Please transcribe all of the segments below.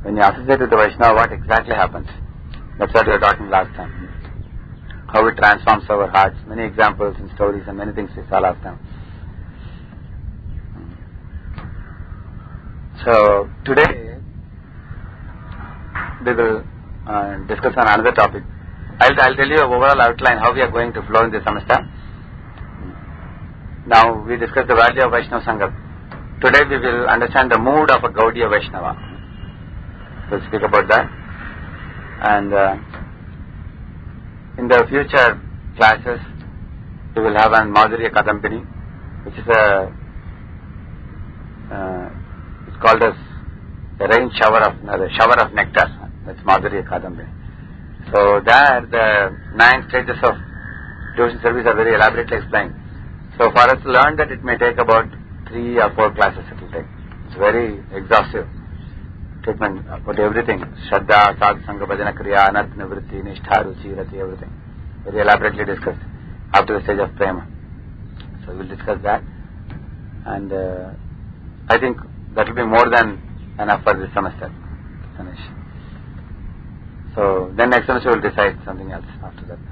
when you associate with the Vaishnava, what exactly happens? That's what we were talking last time. How it transforms our hearts. Many examples and stories and many things we saw last time. So today we will discuss on another topic. I'll tell you overall outline how we are going to flow in this semester. Now we discussed the value of Vaishnava Sangha. Today we will understand the mood of a Gaudiya Vaishnava. We'll speak about that. And in the future classes we will have an Madhurya Kadambini, which is it's called as the rain shower of the shower of nectar. That's Madhurya Kadambini. So there the 9 stages of devotion service are very elaborately explained. So for us to learn that, it may take about 3 or 4 classes it will take. It's very exhaustive treatment about everything. Shraddha, Sadhu Sangha, Bhajana Kriya, Anarth Nivritti, Nishtha, Ruchi, Rati, everything. Very elaborately discussed up to the stage of Prema. So we'll discuss that. And I think that will be more than enough for this semester to finish. So then next semester we'll decide something else after that.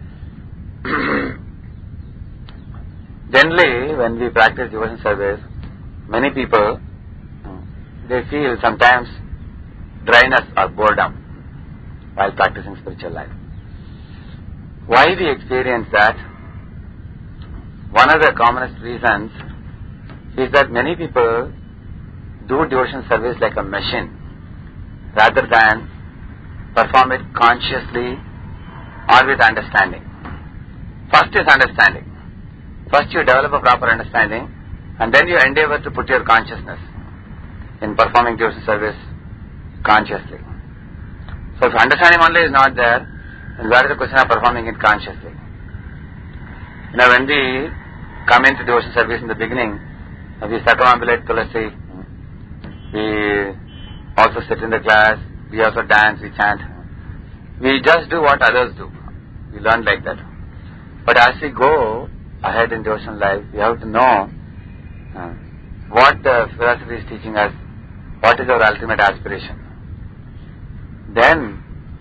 Generally, when we practice devotion service, many people, they feel sometimes dryness or boredom while practicing spiritual life. Why we experience that? One of the commonest reasons is that many people do devotion service like a machine rather than perform it consciously or with understanding. First is understanding. First you develop a proper understanding and then you endeavor to put your consciousness in performing devotion service consciously. So if understanding only is not there, then where is the question of performing it consciously? When we come into devotion service in the beginning, we circumambulate Tulasi, we also sit in the class, we also dance, we chant. We just do what others do. We learn like that. But as we go ahead in devotional life, we have to know what the philosophy is teaching us, what is our ultimate aspiration. Then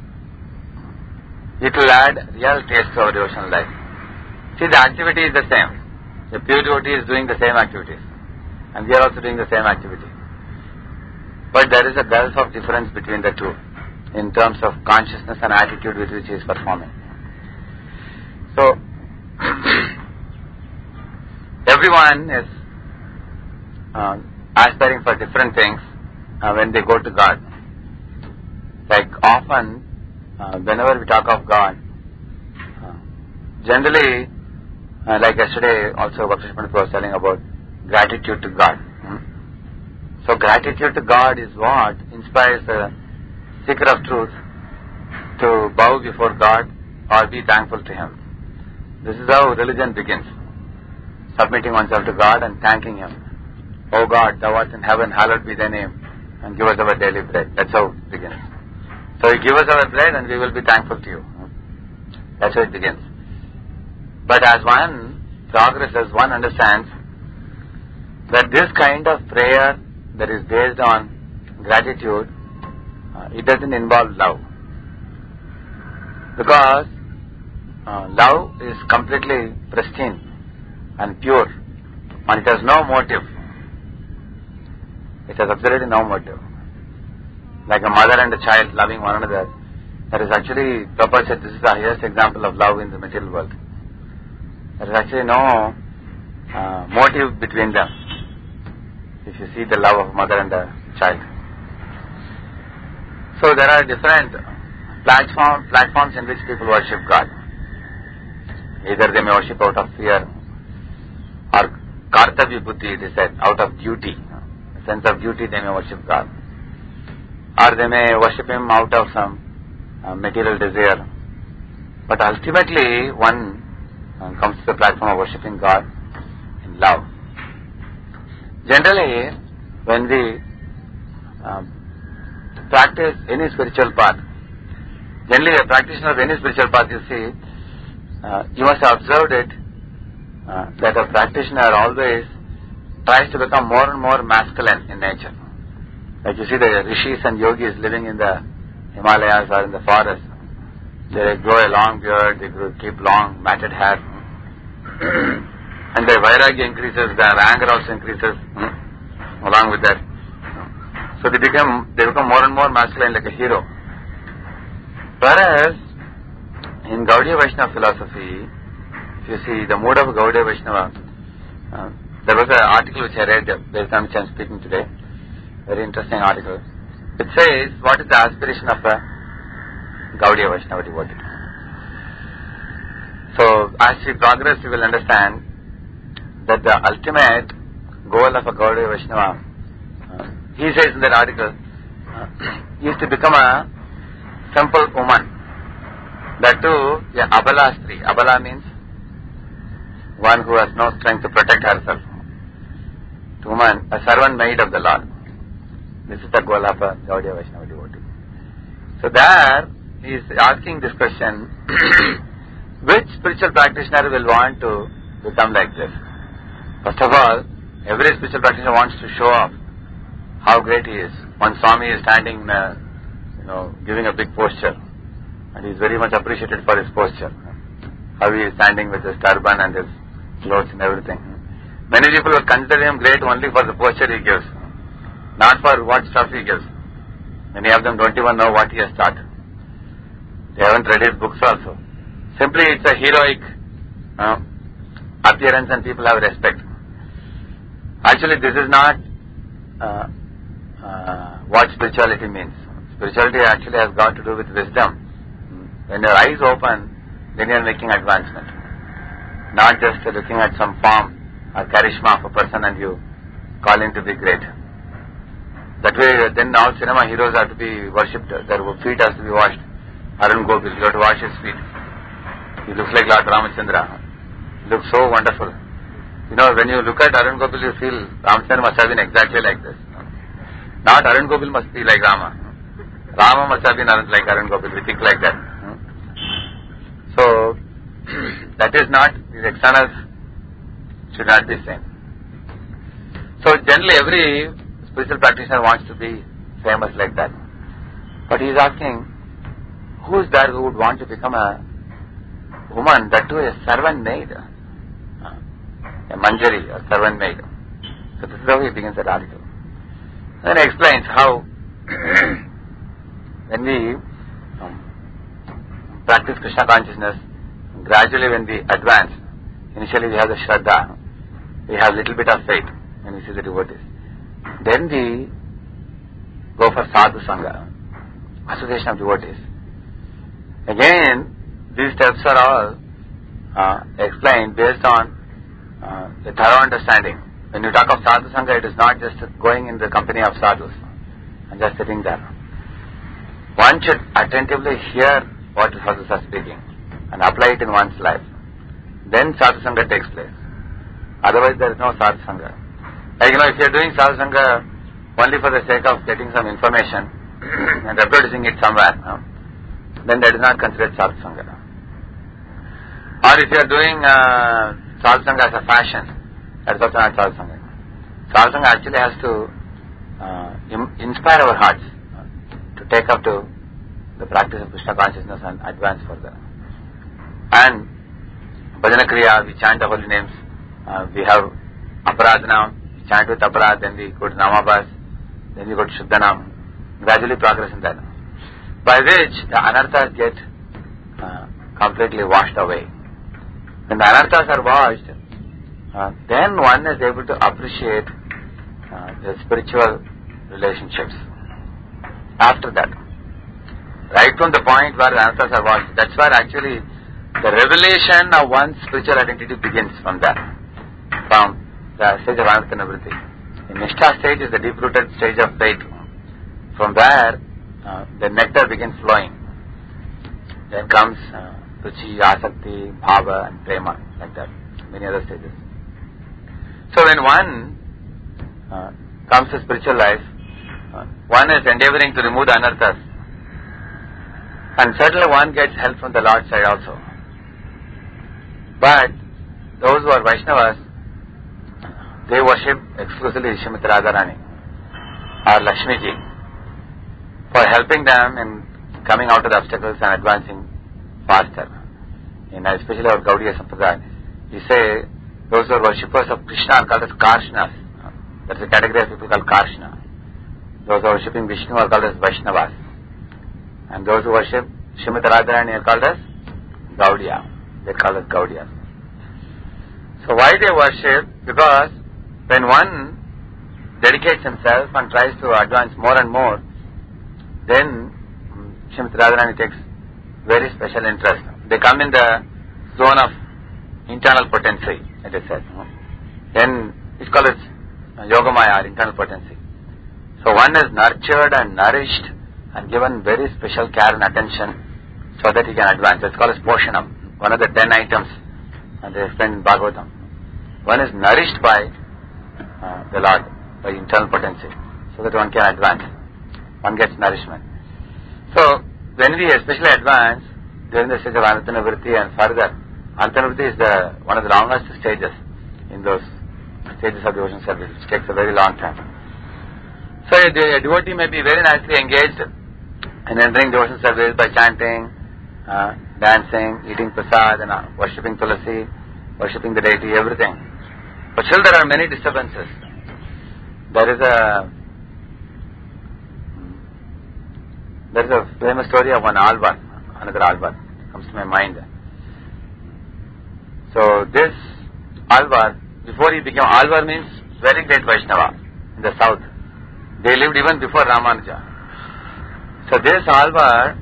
it will add real taste to our devotional life. See, the activity is the same. The pure devotee is doing the same activities, and we are also doing the same activity. But there is a gulf of difference between the two in terms of consciousness and attitude with which he is performing. So, everyone is aspiring for different things when they go to God. Like often, whenever we talk of God, generally, like yesterday also Bhakti Pandit was telling about gratitude to God. So gratitude to God is what inspires the seeker of truth to bow before God or be thankful to Him. This is how religion begins. Submitting oneself to God and thanking Him. O God, Thou art in heaven, hallowed be Thy name, and give us our daily bread. That's how it begins. So you give us our bread and we will be thankful to you. That's how it begins. But as one progresses, one understands that this kind of prayer that is based on gratitude, it doesn't involve love. Because love is completely pristine and pure, and it has no motive. It has absolutely no motive. Like a mother and a child loving one another, that is actually, Prabhupada said, this is the highest example of love in the material world. There is actually no motive between them, if you see the love of mother and a child. So there are different platforms in which people worship God. Either they may worship out of fear, or kartavya buddhi, it is said, out of duty, a sense of duty they may worship God. Or they may worship Him out of some material desire. But ultimately, one comes to the platform of worshipping God in love. Generally, when we practice any spiritual path, generally a practitioner of any spiritual path, you see, you must have observed it, that a practitioner always tries to become more and more masculine in nature. Like you see the rishis and yogis living in the Himalayas or in the forest. They grow a long beard, they keep long matted hair. And their vairagya increases, their anger also increases along with that. So they become more and more masculine, like a hero. Whereas in Gaudiya Vaishnava philosophy, if you see the mood of Gaudiya Vaishnava, there was an article which I read based on which I am speaking today. Very interesting article. It says, what is the aspiration of a Gaudiya Vaishnava devotee? So as we progress, we will understand that the ultimate goal of a Gaudiya Vaishnava, he says in that article, is to become a simple woman. That too, a abala stri. Abala means one who has no strength to protect herself. To woman, a servant maid of the Lord. This is the goal of a Gaudiya Vaishnava devotee. So there, he is asking this question, which spiritual practitioner will want to become like this? First of all, every spiritual practitioner wants to show off how great he is. One Swami is standing, giving a big posture, and he is very much appreciated for his posture. How he is standing with his turban and his clothes and everything. Many people will consider him great only for the posture he gives, not for what stuff he gives. Many of them don't even know what he has taught. They haven't read his books also. Simply it's a heroic appearance and people have respect. Actually, this is not what spirituality means. Spirituality actually has got to do with wisdom. When your eyes open, then you are making advancement. Not just looking at some form or charisma of a person and you call him to be great. That way, then all cinema heroes have to be worshipped. Their feet has to be washed. Arun Gopil, you have to wash his feet. He looks like Lord Ramachandra. He looks so wonderful. When you look at Arun Gopil, you feel Ramachandra must have been exactly like this. Not Arun Gopil must be like Rama. Rama must have been like Arun Gopil. We think like that. So, that is not, these externals should not be same. So, generally every spiritual practitioner wants to be famous like that. But he is asking, who is there who would want to become a woman, that too a servant maid? A manjari, a servant maid. So this is how he begins that article. Then he explains how when we practice Krishna consciousness, gradually when we advance, initially we have the Shraddha, we have little bit of faith when we see the devotees. Then we go for Sadhu Sangha, association of devotees. Again, these steps are all explained based on the thorough understanding. When you talk of Sadhu Sangha, it is not just going in the company of sadhus and just sitting there. One should attentively hear what the sadhus are speaking and apply it in one's life. Then Sadhu Sangha takes place. Otherwise, there is no Sadhu Sangha. Like, if you are doing Sadhu Sangha only for the sake of getting some information and reproducing it somewhere, then that is not considered Sadhu Sangha. Or if you are doing Sadhu Sangha as a fashion, that is also not Sadhu Sangha. Sadhu Sangha actually has to inspire our hearts to take up to the practice of Krishna consciousness and advance further. And Bhajana Kriya, we chant the holy names. We have Aparadhanam, we chant with Aparad, then we go to Namabhas, then we go to Shuddhanam. Gradually progress in that. By which the anarthas get completely washed away. When the anarthas are washed, then one is able to appreciate the spiritual relationships. After that, right from the point where the anarthas are washed, that's where actually the revelation of one's spiritual identity begins from there, from the stage of anartha nivritti. The Nishtha stage is the deep-rooted stage of faith. From there, the nectar begins flowing. Then comes Ruchi, Asakti, Bhava and Prema, like that. Many other stages. So when one comes to spiritual life, one is endeavoring to remove the anarthas. And certainly one gets help from the Lord's side also. But those who are Vaishnavas, they worship exclusively Srimati Radharani. or Lakshmi ji for helping them in coming out of the obstacles and advancing faster. Especially our Gaudiya Sampradaya, we say those who are worshippers of Krishna are called as Karshnas. That's a category of people called Karshna. Those who are worshipping Vishnu are called as Vaishnavas. And those who worship Srimati Radharani are called as Gaudiya. They're called as Gaudiyas. So why they worship? Because when one dedicates himself and tries to advance more and more, then Srimati Radharani takes very special interest. They come in the zone of internal potency, it is said. Then it's called as Yogamaya, or internal potency. So one is nurtured and nourished and given very special care and attention so that he can advance. It's called as Poshanam, one of the 10 items, and they explain in Bhagavatam. One is nourished by the Lord, by internal potency, so that one can advance. One gets nourishment. So when we especially advance during the stage of Anatana-vritti and further, Anatana-vritti is one of the longest stages in those stages of devotion service, which takes a very long time. So a devotee may be very nicely engaged in entering devotion service by chanting, dancing, eating prasad, and worshipping Tulasi, worshipping the deity, everything. But still there are many disturbances. There is a famous story of one Alvar, another Alvar, comes to my mind. So this Alvar, before he became Alvar, means very great Vaishnava in the south. They lived even before Ramanuja. So this Alvar,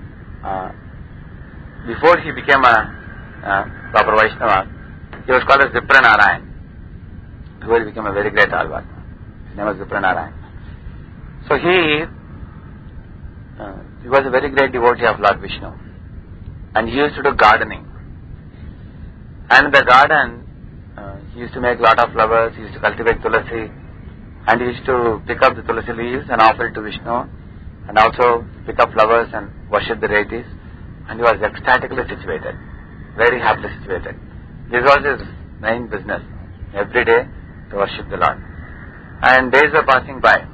before he became a proper Vaishnava, he was called as Vipranarayan. Before he became a very great Alvar. His name was Vipranarayan. So he was a very great devotee of Lord Vishnu. And he used to do gardening. And in the garden, he used to make a lot of flowers, he used to cultivate Tulasi, and he used to pick up the Tulasi leaves and offer it to Vishnu, and also pick up flowers and worship the deities. And he was ecstatically situated, very happily situated. This was his main business, every day to worship the Lord. And days were passing by.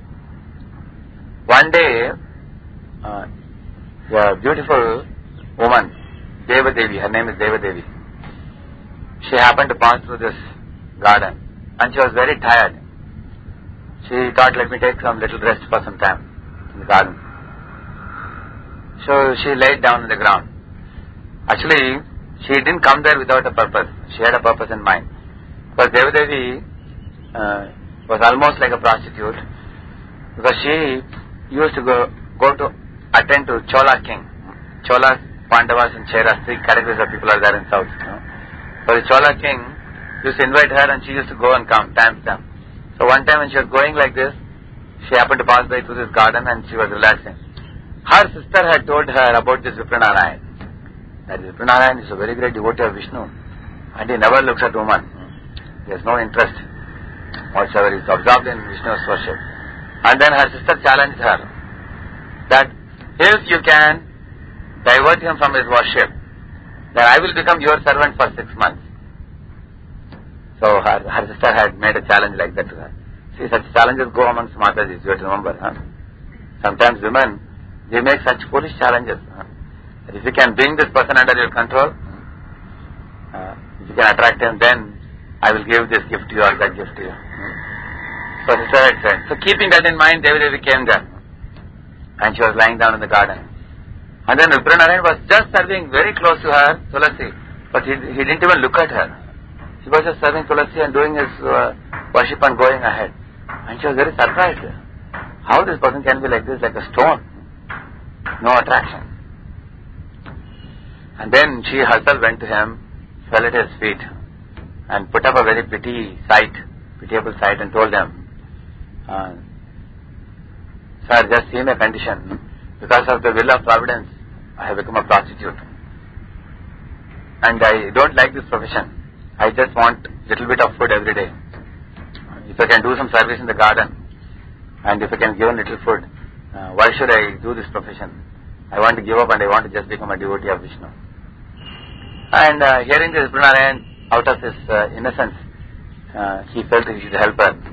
One day, a beautiful woman, Devadevi, her name is Devadevi, she happened to pass through this garden, and she was very tired. She thought, let me take some little rest for some time in the garden. So she laid down on the ground. Actually, she didn't come there without a purpose. She had a purpose in mind. Because Devadevi was almost like a prostitute, because she used to go to attend to Chola king. Cholas, Pandavas and Cheras, 3 categories of people are there in south. So the Chola king used to invite her, and she used to go and come, time to time. So one time when she was going like this, she happened to pass by through this garden and she was relaxing. Her sister had told her about this Vipranarayan. That Vipranarayan is a very great devotee of Vishnu, and he never looks at woman. He has no interest whatsoever. He is absorbed in Vishnu's worship. And then her sister challenged her that if you can divert him from his worship, then I will become your servant for 6 months. So her sister had made a challenge like that to her. See, such challenges go amongst Matajis, you have to remember. Sometimes women, they make such foolish challenges. That if you can bring this person under your control, if you can attract him, then I will give this gift to you or that gift to you. So sister had said. So keeping that in mind, Devadevi came there. And she was lying down in the garden. And then Vipranarayan was just serving very close to her, Tulasi. But he didn't even look at her. He was just serving Tulasi and doing his worship and going ahead. And she was very surprised. How this person can be like this, like a stone. No attraction. And then she herself went to him, fell at his feet, and put up a very pitiable sight, and told him, Sir, just see my condition. Because of the will of Providence, I have become a prostitute. And I don't like this profession. I just want a little bit of food every day. If I can do some service in the garden, and if I can give a little food, why should I do this profession? I want to give up and I want to just become a devotee of Vishnu. And hearing this, Vipranarayan, out of his innocence, he felt he should help her.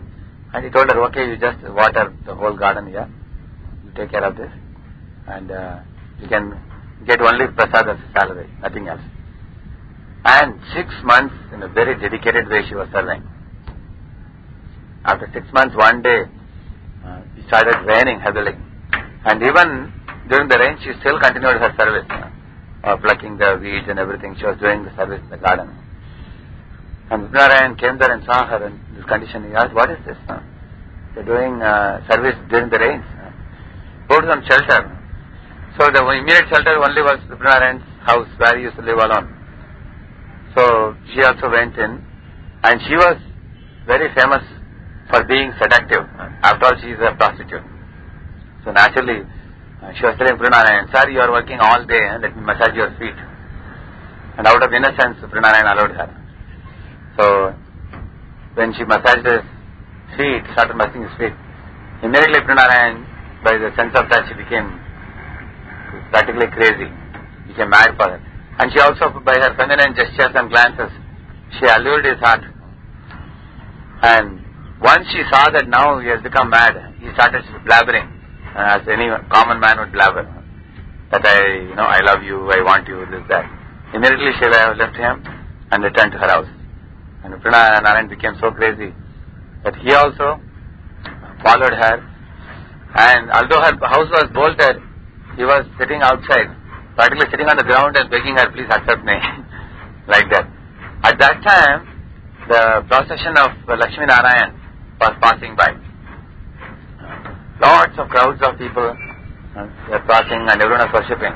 And he told her, okay, you just water the whole garden here. You take care of this. And you can get only prasad as a salary, nothing else. And 6 months, in a very dedicated way, she was serving. After 6 months, one day, it started raining heavily. And even during the rain, she still continued her service, plucking the weeds and everything. She was doing the service in the garden. And Narayan came there and saw her in this condition. He asked, what is this? You're doing service during the rains. Go to some shelter. So the immediate shelter only was Narayan's house where he used to live alone. So she also went in, and she was very famous for being seductive. After all, she is a prostitute. So naturally, she was telling Narayan, sir, you are working all day, let me massage your feet. And out of innocence, Narayan allowed her. So when she massaged his feet, started massaging his feet, immediately Narayan, by the sense of that, she became practically crazy, became mad for her. And she also, by her feminine gestures and glances, she allured his heart. And once she saw that now he has become mad, he started blabbering, as any common man would blabber, that I love you, I want you, this, that. Immediately she left him and returned to her house. And Narayan became so crazy that he also followed her. And although her house was bolted, he was sitting outside, practically sitting on the ground and begging her, please accept me, like that. At that time, the procession of Lakshmi Narayan was passing by. Lots of crowds of people were passing and everyone was worshipping.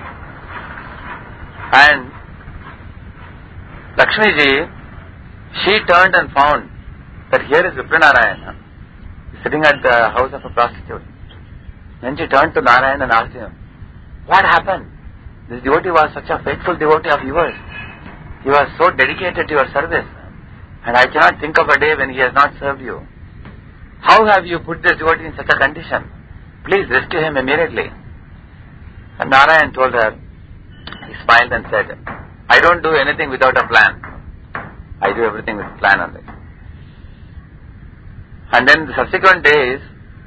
And Lakshmi ji, she turned and found that here is Narayan, sitting at the house of a prostitute. Then she turned to Narayan and asked him, what happened? This devotee was such a faithful devotee of yours. He was so dedicated to your service. And I cannot think of a day when he has not served you. How have you put this devotee in such a condition? Please rescue him immediately. And Narayan told her, he smiled and said, I don't do anything without a plan. I do everything with a plan only. And then the subsequent days,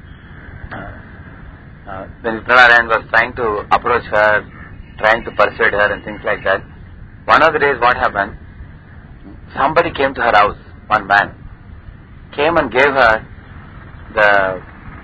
when Narayan was trying to approach her, trying to persuade her and things like that, one of the days what happened, somebody came to her house, one man, came and gave her the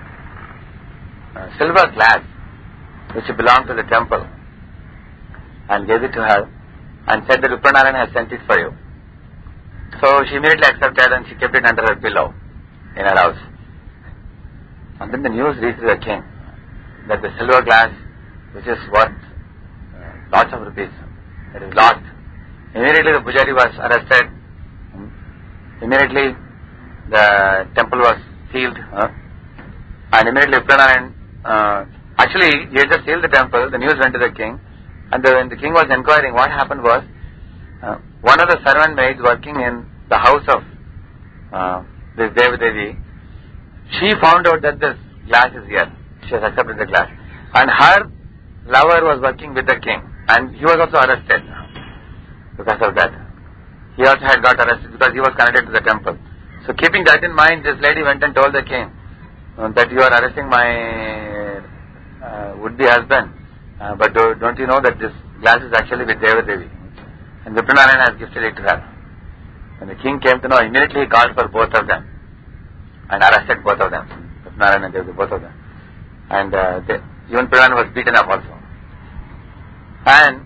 silver glass which belonged to the temple and gave it to her and said that Narayan has sent it for you. So she immediately accepted and she kept it under her pillow in her house. And then the news reached the king that the silver glass, which is worth lots of rupees, it is lost. Immediately the pujari was arrested. Immediately the temple was sealed. And immediately Narayan, actually he had just sealed the temple. The news went to the king. And when the king was inquiring, what happened was, one of the servant maids working in the house of this Devi, she found out that this glass is here. She has accepted the glass. And her lover was working with the king. And he was also arrested because of that. He also had got arrested because he was connected to the temple. So keeping that in mind, this lady went and told the king that you are arresting my would-be husband. But don't you know that this glass is actually with Devi? And Narayan has gifted it to her. When the king came to know, immediately he called for both of them and arrested both of them. Narayan and Devi, both of them. And even Narayan was beaten up also. And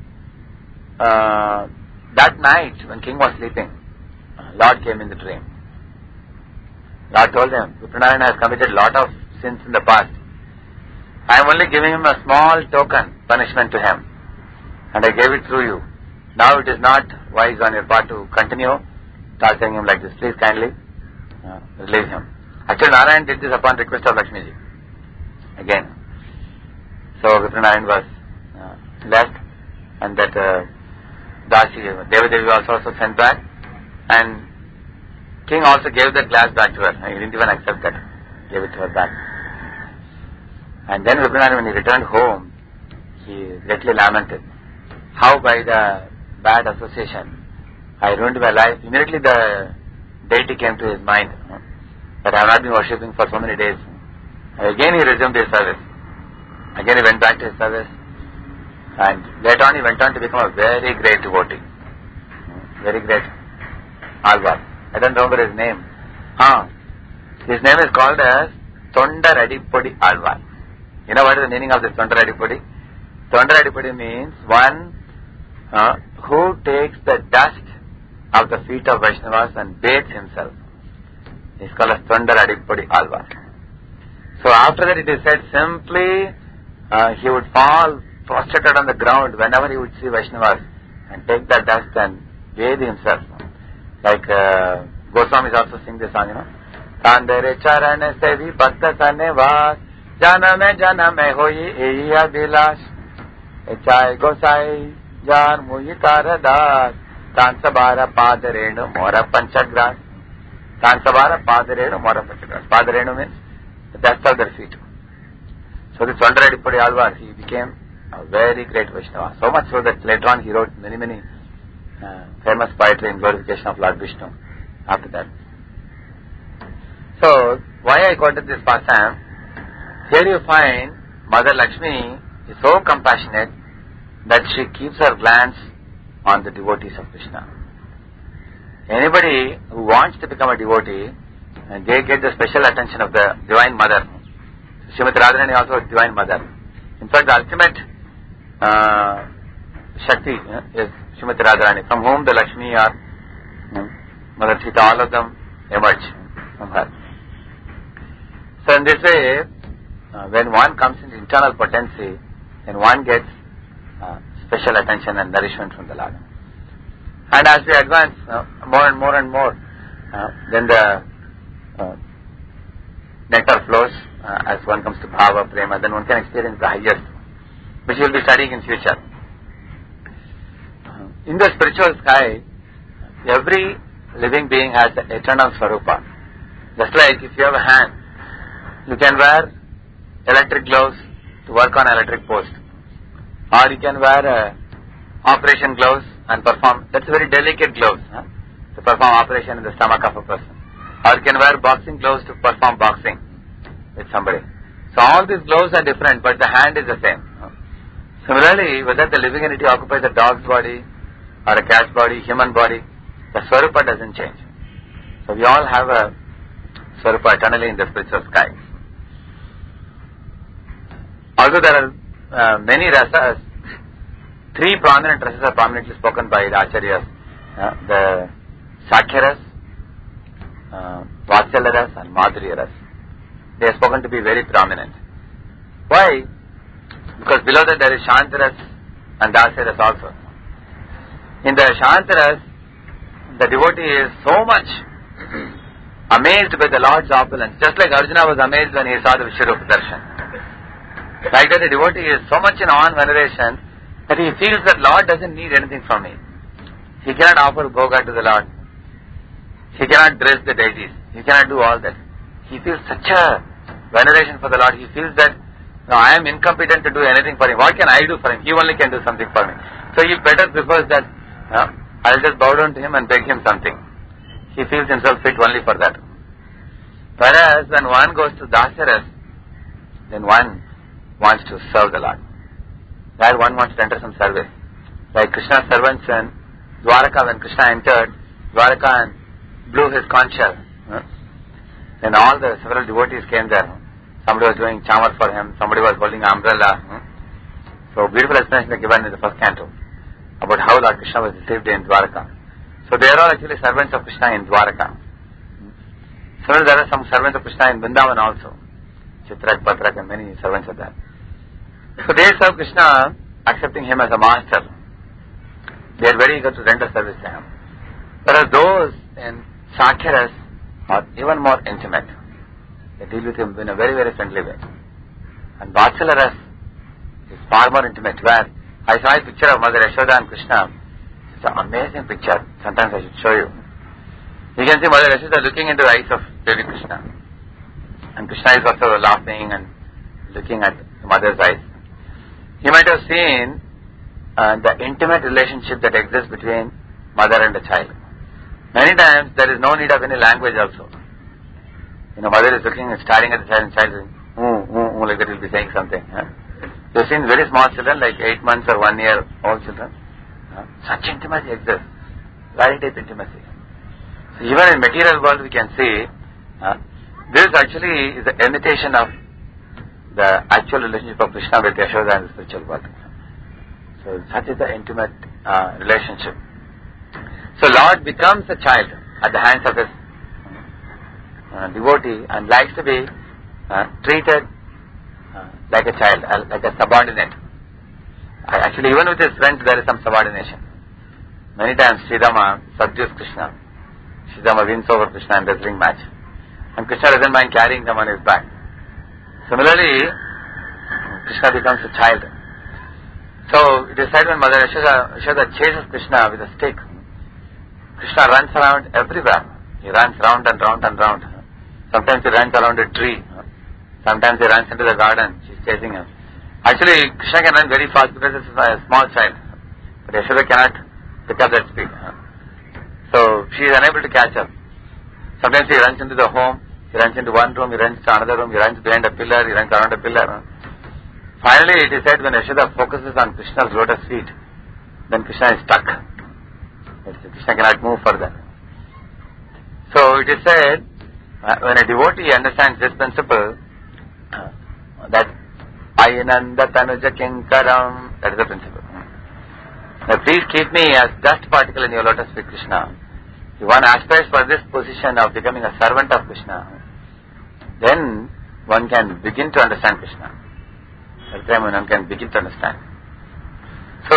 that night, when king was sleeping, Lord came in the dream. Lord told him, Narayan has committed a lot of sins in the past. I am only giving him a small token punishment to him. And I gave it through you. Now it is not wise on your part to continue torturing him like this. Please kindly release him. Actually, Narayan did this upon request of Lakshmi ji. Again. So Narayan was left, and that Dasi, Devi was also sent back, and king also gave the glass back to her. He didn't even accept that. Gave it to her back. And then Narayan, when he returned home, he greatly lamented. How by the bad association I ruined my life. Immediately the deity came to his mind. but I have not been worshipping for so many days. Again he resumed his service. Again he went back to his service. And later on he went on to become a very great devotee. Very great Alvar. I don't remember his name. His name is called as Tondaradipudi Alvar. You know what is the meaning of this Tondaradipudi? Tondaradipudi means one who takes the dust of the feet of Vaishnavas and bathes himself. It's called as Tondaradipudi Alvar. So after that it is said simply he would fall prostrated on the ground whenever he would see Vaishnavas and take the dust and bathe himself. Like Goswami is also sing this song, you know. Tandere charane sevi bhakta sane vas janame hoyi eiya bilash echai gosai jan muhi taradas tansabara padarenu mora panchagras. Tansabara padarenu mora panchagras. Padarenu means the dust of their feet. So this Tondaradipudi Alvar, he became a very great Vaishnava. So much so that later on he wrote many famous poetry in glorification of Lord Vishnu after that. So, why I quoted this pastime? Here you find Mother Lakshmi is so compassionate that she keeps her glance on the devotees of Krishna. Anybody who wants to become a devotee, they get the special attention of the Divine Mother. Srimati Radharani also a Divine Mother. In fact, the ultimate Shakti is Srimati Radharani, from whom the Lakshmi or Mother Sita, all of them emerge from her. So in this way, when one comes into internal potency, then one gets special attention and nourishment from the Lord. And as we advance more and more, then the nectar flows as one comes to Bhava, Prema, then one can experience the highest, which we will be studying in future. In the spiritual sky, every living being has the eternal Swarupa. Just like if you have a hand, you can wear electric gloves to work on electric post, or you can wear operation gloves and perform, that's very delicate gloves, to perform operation in the stomach of a person, or you can wear boxing gloves to perform boxing with somebody. So all these gloves are different, but the hand is the same. Similarly, whether the living entity occupies a dog's body or a cat's body, human body, the Swarupa doesn't change. So we all have a Swarupa eternally in the spiritual sky. Also there are many rasas. Three prominent rasas are prominently spoken by the Acharyas. The Sakhya ras, Vatsalya ras and Madhurya ras. They are spoken to be very prominent. Why? Because below that there is Shanta ras and Dasya ras also. In the Shanta ras, the devotee is so much amazed by the Lord's opulence, just like Arjuna was amazed when he saw the Vishwarupa Darshan. Like that, the devotee is so much in awe and veneration that he feels that Lord doesn't need anything from me. He cannot offer bhoga to the Lord. He cannot dress the deities. He cannot do all that. He feels such a veneration for the Lord. He feels that I am incompetent to do anything for him. What can I do for him? He only can do something for me. So he better prefers that I'll just bow down to him and beg him something. He feels himself fit only for that. Whereas when one goes to Dasya ras, then one wants to serve the Lord. Where one wants to enter some service. Like Krishna's servants in Dwaraka, when Krishna entered Dwaraka and blew his conch shell, then all the several devotees came there. Somebody was doing chamar for him, somebody was holding an umbrella. So beautiful explanation is given in the first canto about how Lord Krishna was received in Dwaraka. So they are all actually servants of Krishna in Dwaraka. Similarly, there are some servants of Krishna in Vrindavan also. Chitrak, Patrak and many servants are there. So they serve Krishna, accepting him as a master. They are very eager to render service to him. Whereas those in Sakhya ras are even more intimate. They deal with him in a very, very friendly way. And Vatsalya ras is far more intimate, where I saw a picture of Mother Yashoda and Krishna. It's an amazing picture. Sometimes I should show you. You can see Mother Yashoda looking into the eyes of Lady Krishna. And Krishna is also laughing and looking at the mother's eyes. You might have seen the intimate relationship that exists between mother and a child. Many times there is no need of any language also. Mother is looking and staring at the child, and child like that will be saying something. You've seen very small children, like 8 months or 1 year old children. Such intimacy exists. Very deep intimacy. So even in material world we can see, this actually is an imitation of the actual relationship of Krishna with Yashoda and the spiritual world. So such is the intimate relationship. So Lord becomes a child at the hands of his devotee and likes to be treated like a child, like a subordinate. Actually, even with his friends there is some subordination. Many times Sridhama subdues Krishna. Sridhama wins over Krishna in wrestling match. And Krishna doesn't mind carrying them on his back. Similarly, Krishna becomes a child. So it is said when Mother Yashoda chases Krishna with a stick, Krishna runs around everywhere. He runs round and round and round. Sometimes he runs around a tree. Sometimes he runs into the garden. She's chasing him. Actually, Krishna can run very fast because it's a small child. But Yashoda cannot pick up that speed. So she is unable to catch up. Sometimes he runs into the home. He runs into one room. He runs to another room. He runs behind a pillar. He runs around a pillar. Finally, it is said when Yashoda focuses on Krishna's lotus feet, then Krishna is stuck. Krishna cannot move further. So it is said, when a devotee understands this principle, that Ayananda Tanuja Kinkaram, that is the principle. Now please keep me as dust particle in your lotus feet, Krishna. If one aspires for this position of becoming a servant of Krishna, then one can begin to understand Krishna. At the time when one can begin to understand. So,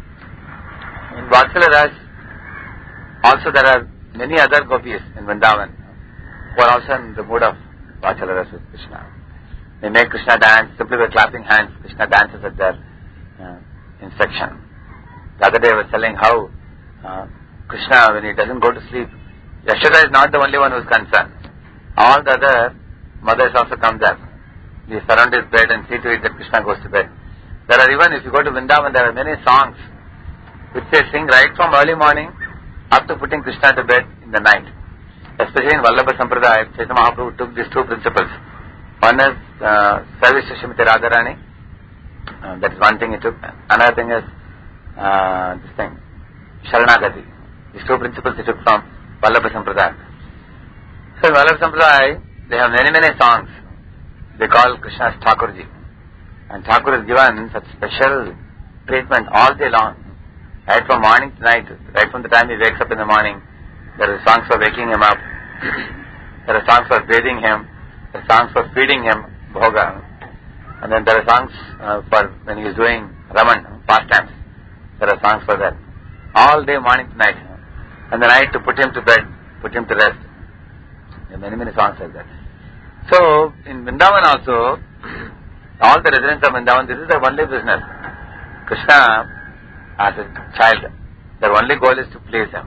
in Vatsalya Ras, also there are many other gopis in Vrindavan who are also in the mood of Vatsalya Ras with Krishna. They make Krishna dance simply by clapping hands. Krishna dances at their instruction. The other day I was telling how Krishna, when he doesn't go to sleep, Yashoda is not the only one who is concerned. All the other mothers also come there. They surround his bed and see to it that Krishna goes to bed. There are even, if you go to Vrindavan, there are many songs which they sing right from early morning up to putting Krishna to bed in the night. Especially in Vallabha Sampradaya, Chaitanya Mahaprabhu took these two principles. One is service to Srimati Radharani. That is one thing he took. Another thing is this thing, Sharanagati. These two principles he took from Vallabha Sampradaya. So in Vallabha Sampradaya, they have many songs. They call Krishna as Thakurji. And Thakur is given such special treatment all day long. Right from morning to night, right from the time he wakes up in the morning, there are songs for waking him up. There are songs for bathing him. There are songs for feeding him, bhoga. And then there are songs for when he is doing Raman, pastimes. There are songs for that. All day, morning to night. And the night to put him to bed, put him to rest. There are many songs like that. So, in Vrindavan also, all the residents of Vrindavan, this is their only business. Krishna, as a child, their only goal is to please him.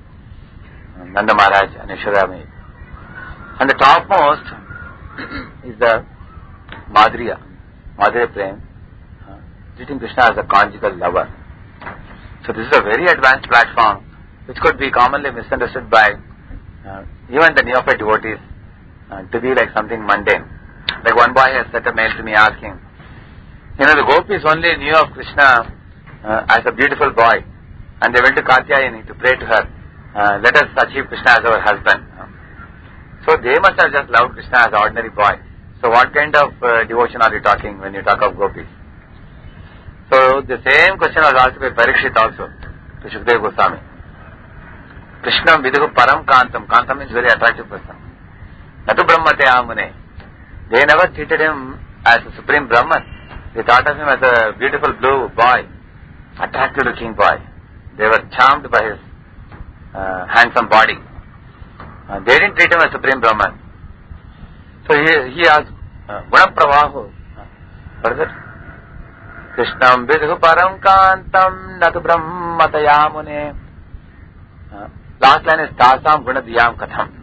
Nanda Maharaj and Yashoda Mai. And the topmost is the Madhurya Prem, treating Krishna as a conjugal lover. So this is a very advanced platform which could be commonly misunderstood by even the neophyte devotees to be like something mundane. Like one boy has sent a mail to me asking, the gopis only knew of Krishna as a beautiful boy, and they went to Katyayani to pray to her, let us achieve Krishna as our husband. So they must have just loved Krishna as an ordinary boy. So what kind of devotion are you talking when you talk of gopis? So the same question was asked by Parikshit also to Shukdev Goswami. Krishna viduhu param kantam. Kantam means very attractive person. Natu brahmate amune. They never treated him as a supreme Brahman. They thought of him as a beautiful blue boy, attractive looking boy. They were charmed by his handsome body. They didn't treat him as supreme Brahman. So he asked, Guna Pravaho. What is it? Krishnam vidhu param kantam natu brahmatayamune. Last line is Tasam guna diyam katham.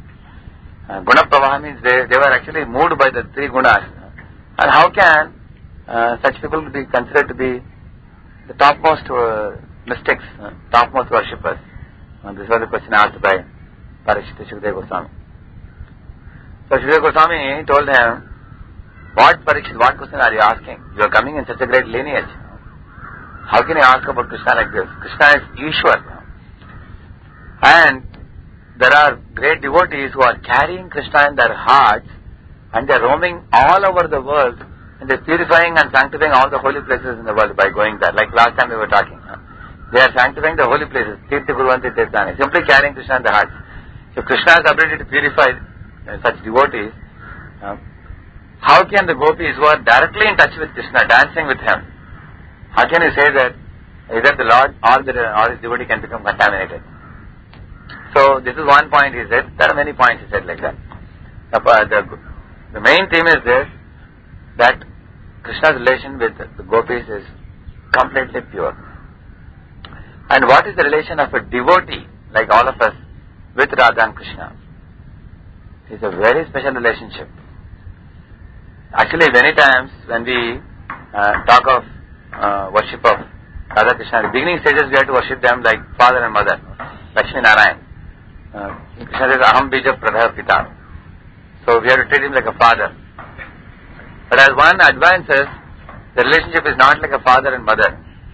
Guna Pravaha means they were actually moved by the three gunas. And how can such people be considered to be the topmost mystics, topmost worshippers? This was the question asked by Parikshit Shukdev Goswami. So Sridhar Goswami told him, what Parikshit, what question are you asking? You are coming in such a great lineage. How can you ask about Krishna like this? Krishna is Ishwar. And there are great devotees who are carrying Krishna in their hearts and they are roaming all over the world and they are purifying and sanctifying all the holy places in the world by going there. Like last time we were talking. They are sanctifying the holy places. Tirtha Guruvanti Tirthani. Simply carrying Krishna in the hearts. If Krishna has the ability to purify such devotees, how can the gopis who are directly in touch with Krishna, dancing with him, how can you say that either the Lord or his devotee can become contaminated? So this is one point he said. There are many points he said like that. The main theme is this, that Krishna's relation with the gopis is completely pure. And what is the relation of a devotee, like all of us, with Radha and Krishna? It's a very special relationship. Actually, many times when we talk of worship of Radha Krishna, in the beginning stages we have to worship them like father and mother, Lakshmi Narayan. Krishna says, Aham bija pradha pita. So we have to treat him like a father. But as one advances, the relationship is not like a father and mother.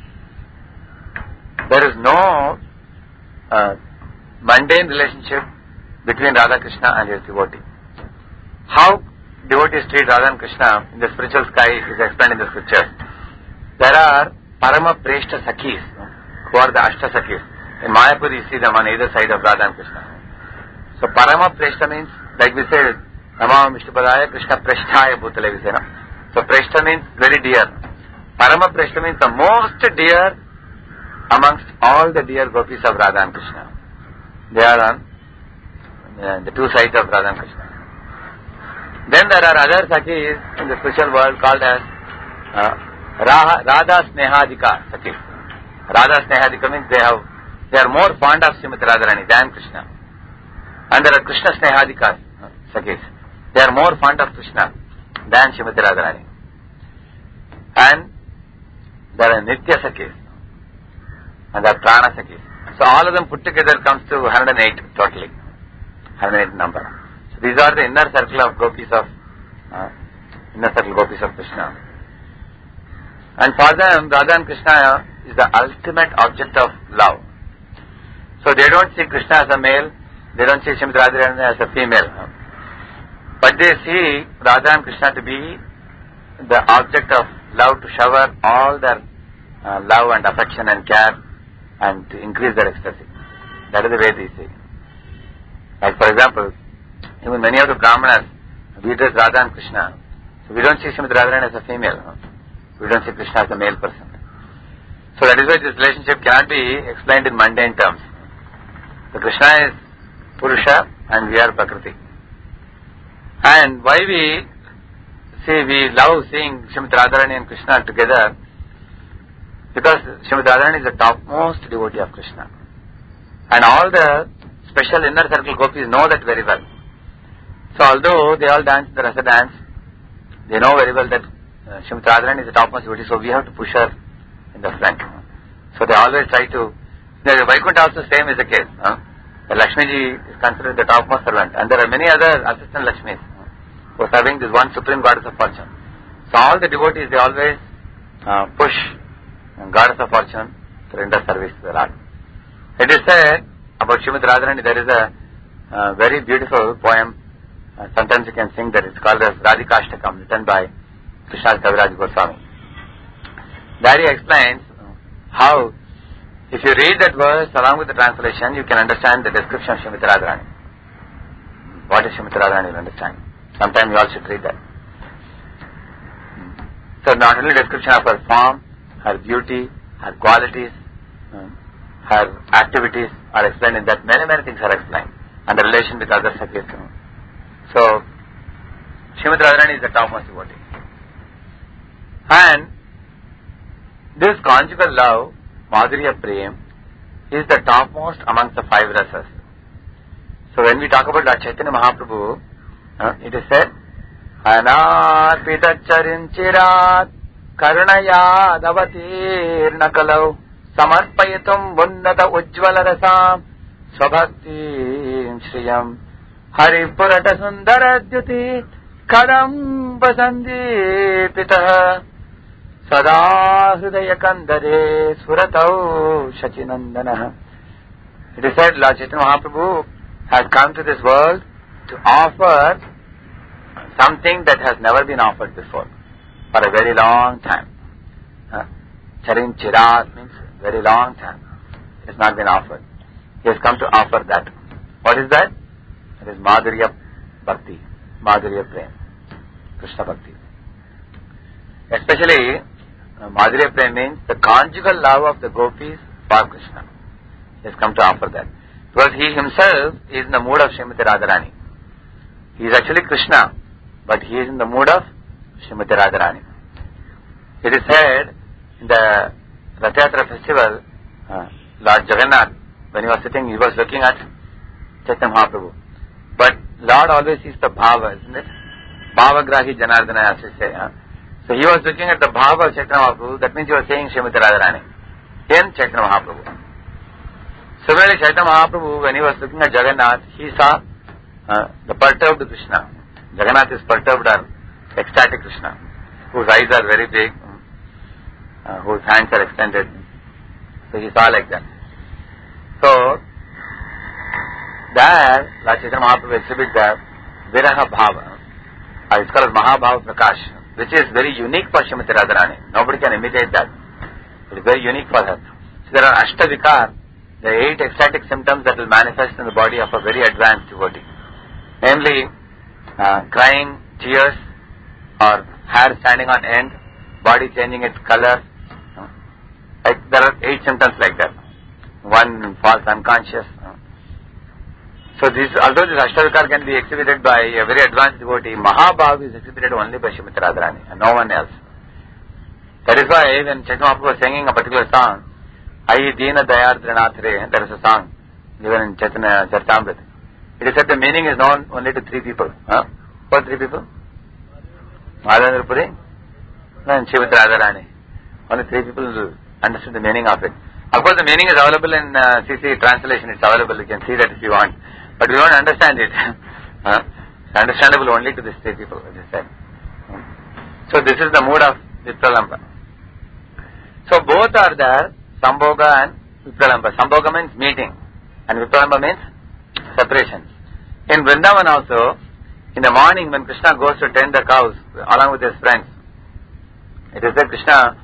There is no mundane relationship between Radha Krishna and his devotee. How devotees treat Radha and Krishna in the spiritual sky is explained in the scriptures. There are Parama Preshta Sakhis, who are the Ashta Sakhis. In Mayapur you see them on either side of Radha and Krishna. So Parama Preshta means, like we say, Nama Vishnupadaya Krishna Preshtaya Bhutale we say. No? So Preshta means very dear. Parama Preshta means the most dear amongst all the dear gopis of Radha and Krishna. They are on the two sides of Radha and Krishna. Then there are other Sakhis in the spiritual world called as Radha Snehadika Sakhis. Radha Snehadika means they are more fond of Srimati Radharani than Krishna. And there are Krishna Snehadika Sakhis. They are more fond of Krishna than Srimati Radharani. And there are Nitya Sakhis. And there are Prana Sakhis. So all of them put together comes to 108 totally. 108 number. So these are the inner circle gopis of Krishna. And for them, Radha and Krishna is the ultimate object of love. So they don't see Krishna as a male, they don't see Srimati Radharani as a female. But they see Radha and Krishna to be the object of love, to shower all their love and affection and care and to increase their ecstasy. That is the way they see. Like for example, even many of the Brahmanas, we address Radha and Krishna. So we don't see Srimati Radharani as a female. We don't see Krishna as a male person. So that is why this relationship cannot be explained in mundane terms. So Krishna is Purusha and we are Prakriti. And why we love seeing Srimati Radharani and Krishna together? Because Srimati Radharani is the topmost devotee of Krishna. And all the special inner circle gopis know that very well. So although they all dance the rasa dance, they know very well that Srimati Radharani is the topmost devotee, so we have to push her in the front. So they always try to. The Vaikuntha also same is the case. The Lakshmi ji is considered the topmost servant, and there are many other assistant Lakshmis who are serving this one supreme goddess of fortune. So all the devotees, they always push goddess of fortune to render service to the Lord. It is said about Srimati Radharani, there is a very beautiful poem. Sometimes you can sing that. It's called as Radhikashtakam, written by Krishnadas Kaviraj Goswami. There he explains how, if you read that verse along with the translation, you can understand the description of Srimati Radharani. What is Srimati Radharani, you understand. Sometime you all should read that. So not only description of her form, her beauty, her qualities, her activities are explained in that. Many things are explained. And the relation with other Sakhis. So, Srimati Radharani is the topmost devotee. And this conjugal love, Madhurya Prem, is the topmost amongst the five rasas. So when we talk about Lord Chaitanya Mahaprabhu, it is said, Anarpita charinchirat karunaya davatirna kalau samarpayatum unnata ujjvala rasam svabhakti shriyam Haripurata Sundaradhyuti Kadamba Sandipitah Sada Hridaya Kandare Suratau Shachinandana. It is said Lord Chaitanya Mahaprabhu has come to this world to offer something that has never been offered before for a very long time. Charin Chirat means very long time. It has not been offered. He has come to offer that. What is that? It is Madhurya Bhakti, Madhurya Prem, Krishna Bhakti. Especially, Madhurya Prem means the conjugal love of the gopis for Krishna. He has come to offer that. Because he himself is in the mood of Srimati Radharani. He is actually Krishna, but he is in the mood of Srimati Radharani. It is said in the Rath Yatra festival, Lord Jagannath, when he was sitting, he was looking at Chaitanya Mahaprabhu. But Lord always sees the bhava, isn't it? Bhavagrahi Janardana, as we say. So he was looking at the bhava of Chaitanya Mahaprabhu, that means he was saying Srimati Radharani in Chaitanya Mahaprabhu. Similarly, Chaitanya Mahaprabhu, when he was looking at Jagannath, he saw the perturbed Krishna. Jagannath is perturbed or ecstatic Krishna, whose eyes are very big, whose hands are extended. So he saw like that. So, there, Lord Chaitanya Mahaprabhu exhibits the Viraha Bhava. It's called Mahabhava Prakash, which is very unique for Srimati Radharani. Nobody can imitate that. It is very unique for her. So there are Ashtavikar, the 8 ecstatic symptoms that will manifest in the body of a very advanced devotee. Namely, crying, tears, or hair standing on end, body changing its color. Like there are 8 symptoms like that. One falls unconscious. So although this Ashtavikar can be exhibited by a very advanced devotee, Mahabhav is exhibited only by Srimati Radharani and no one else. That is why when Chaitanya Mahaprabhu was singing a particular song, Ai Dina Dayardranathre, there is a song given in Chaitanya Charitamrita. It is said the meaning is known only to 3 people. What 3 people? Madhavendra Puri and Srimati Radharani. Only 3 people understood the meaning of it. Of course, the meaning is available in CC translation. It's available. You can see that if you want. But we don't understand it. It's understandable only to these 3 people, as I said. So this is the mood of Vipralamba. So both are there, Sambhoga and Vipralamba. Sambhoga means meeting, and Vipralamba means separation. In Vrindavan also, in the morning when Krishna goes to tend the cows along with his friends, it is that Krishna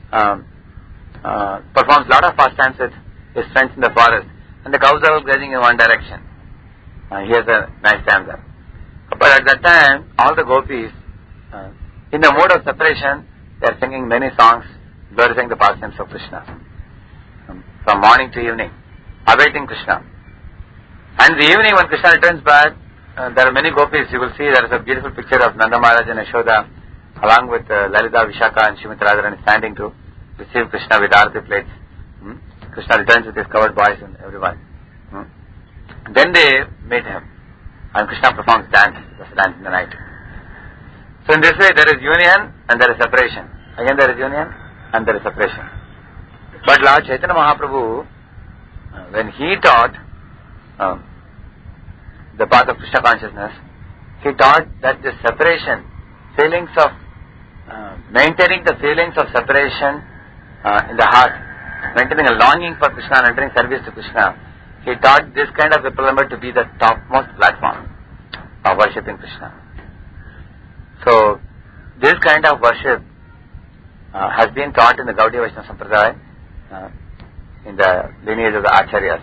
performs a lot of pastimes with his friends in the forest, and the cows are all grazing in one direction. He has a nice time there. But at that time, all the gopis, in the mode of separation, they are singing many songs, glorifying the pastimes of Krishna, from morning to evening, awaiting Krishna. And in the evening, when Krishna returns back, there are many gopis. You will see there is a beautiful picture of Nanda Maharaj and Yashoda, along with Lalita, Vishaka, and Srimati Radharani standing to receive Krishna with arati plates. Krishna returns with his covered boys and everyone. Then they meet him, and Krishna performs dance in the night. So in this way, there is union and there is separation. Again, there is union and there is separation. But Lord Chaitanya Mahaprabhu, when he taught the path of Krishna consciousness, he taught that this separation, feelings of maintaining the feelings of separation in the heart, maintaining a longing for Krishna and entering service to Krishna, he taught this kind of Vipralamba to be the topmost platform of worshipping Krishna. So, this kind of worship has been taught in the Gaudiya Vaishnava Sampradaya, in the lineage of the Acharyas.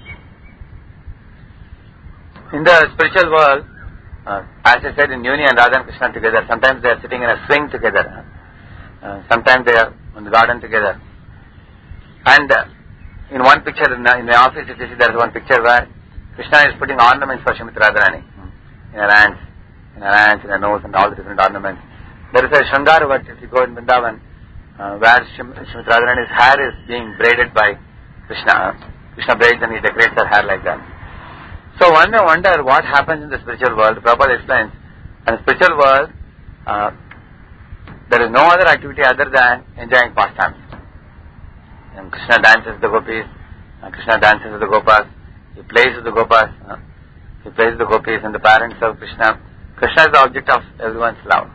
In the spiritual world, as I said, in union, Radha and Krishna together, sometimes they are sitting in a swing together, sometimes they are in the garden together. And in one picture, in the office, if you see, there is one picture where Krishna is putting ornaments for Srimati Radharani in her hands, in her nose, and all the different ornaments. There is a Shringara Vat, if you go in Vrindavan, where Srimati Radharani's hair is being braided by Krishna. Krishna braids and he decorates her hair like that. So one may wonder what happens in the spiritual world. Prabhupada explains, in the spiritual world, there is no other activity other than enjoying pastimes. And Krishna dances with the gopis, Krishna dances with the gopas, he plays with the gopas, he praises the gopis and the parents of Krishna. Krishna is the object of everyone's love.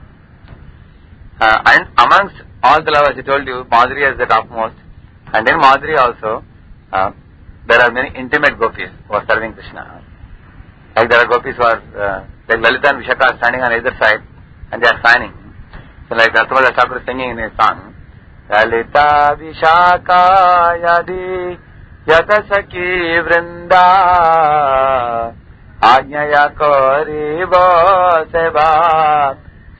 And amongst all the lovers, he told you, Madhuri is the topmost. And in Madhuri also, there are many intimate gopis who are serving Krishna. Like there are gopis who are, like Lalita and Vishaka are standing on either side and they are fanning. So like Rathamada Thakur is singing in his song, Lalita Vishaka Yadi Yata Saki Vrinda Ajnaya Koribo Seva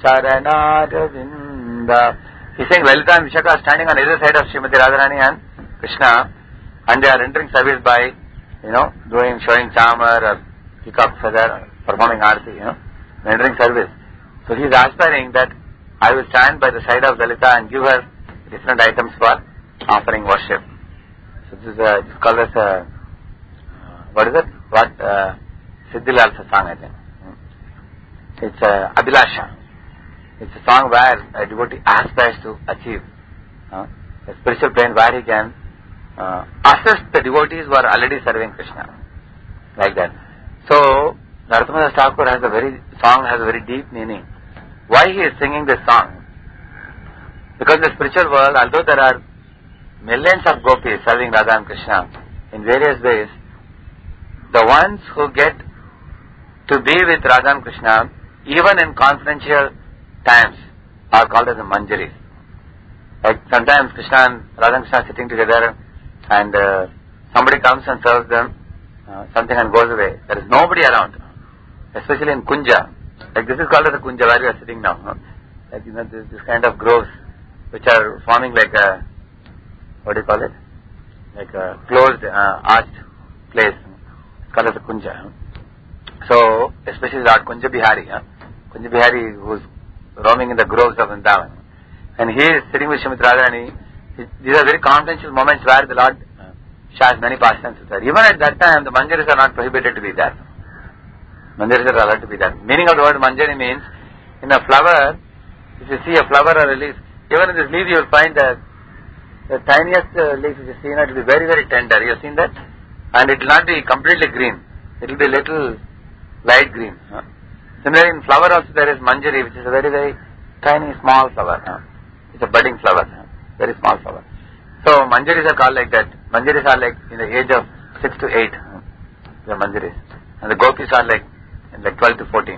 Charanaravinda. He's saying Lalita and Vishaka are standing on either side of Srimati Radharani and Krishna, and they are rendering service by, showing chamar or peacock feather, performing arati, rendering service. So he is aspiring that I will stand by the side of Lalita and give her different items for offering worship. So this is called as what is it? Siddhilal's song, I think. It's Abhilasha. It's a song where a devotee aspires to achieve a spiritual plane where he can assist the devotees who are already serving Krishna. Like that. So, Narottam Thakur song has a very deep meaning. Why he is singing this song? Because in the spiritual world, although there are millions of gopis serving Radha and Krishna in various ways, the ones who get to be with Radha and Krishna, even in confidential times, are called as the Manjaris. Like sometimes Krishna and Radha and Krishna are sitting together and somebody comes and serves them something and goes away. There is nobody around, especially in Kunja. Like this is called as a Kunja where we are sitting now. Like this kind of groves which are forming like a, what do you call it? Like a closed arched place. It's called as a Kunja. So especially Lord Kunja Bihari. Kunja Bihari who is roaming in the groves of Vrindavan. And he is sitting with Srimati Radharani. These are very confidential moments where the Lord shares many pastimes with her. Even at that time, the Manjaris are not prohibited to be there. Manjaris are allowed to be there. Meaning of the word Manjari means, in a flower, if you see a flower or a leaf, even in this leaf you will find that the tiniest leaf, if you see it, will be very, very tender. You have seen that? And it will not be completely green. It will be a little light green. Similarly, in flower also there is Manjari, which is a very, very tiny, small flower. It's a budding flower. Very small flower. So Manjaris are called like that. Manjaris are like in the age of 6 to 8. The Manjaris. And the Gopis are like 12 to 14.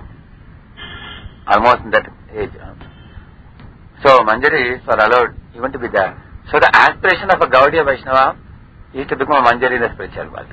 Almost in that age. So Manjaris are allowed even to be there. So the aspiration of a Gaudiya Vaishnava is to become a Manjari in the spiritual world.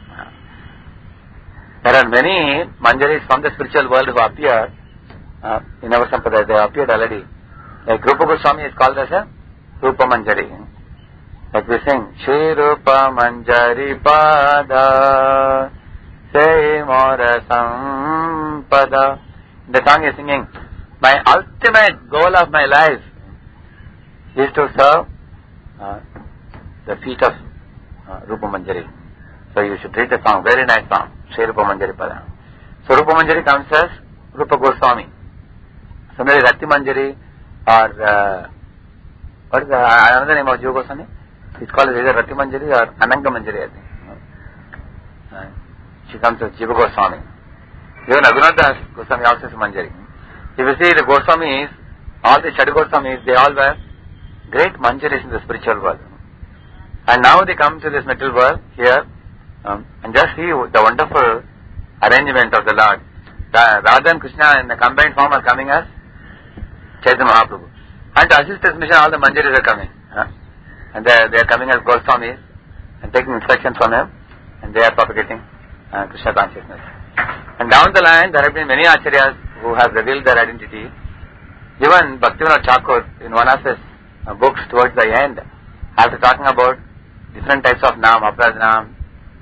There are many Manjaris from the spiritual world who appear in our Sampradaya. They appeared already. Like Rupa Goswami is called as a Rupa Manjari. Like we sing, Shri Rupa Manjari Pada Se Mora Sampada. The song is singing, my ultimate goal of my life is to serve the feet of Rupa Manjari. So you should read the song, very nice song, Shri Rupa Manjari Pada. So Rupa Manjari comes as Rupa Goswami. Similarly, Rati Manjari or what is another name of Jiva Goswami? It's called either Rati Manjari or Ananga Manjari, I think. She comes as Jiva Goswami. Even Raghunath Goswami also is Manjari. If you see the Goswamis, all the Shadi Goswamis, they all were great Manjaris in the spiritual world. And now they come to this material world here and just see the wonderful arrangement of the Lord. Radha and Krishna in the combined form are coming as Chaitanya Mahaprabhu. And to assist this mission, all the Manjaris are coming. And they are coming as Goswamis and taking instructions from him, and they are propagating Krishna consciousness. And down the line, there have been many acharyas who have revealed their identity. Even Bhaktivinoda Thakur, in one of his books towards the end, after talking about different types of Nam, Apradhanam,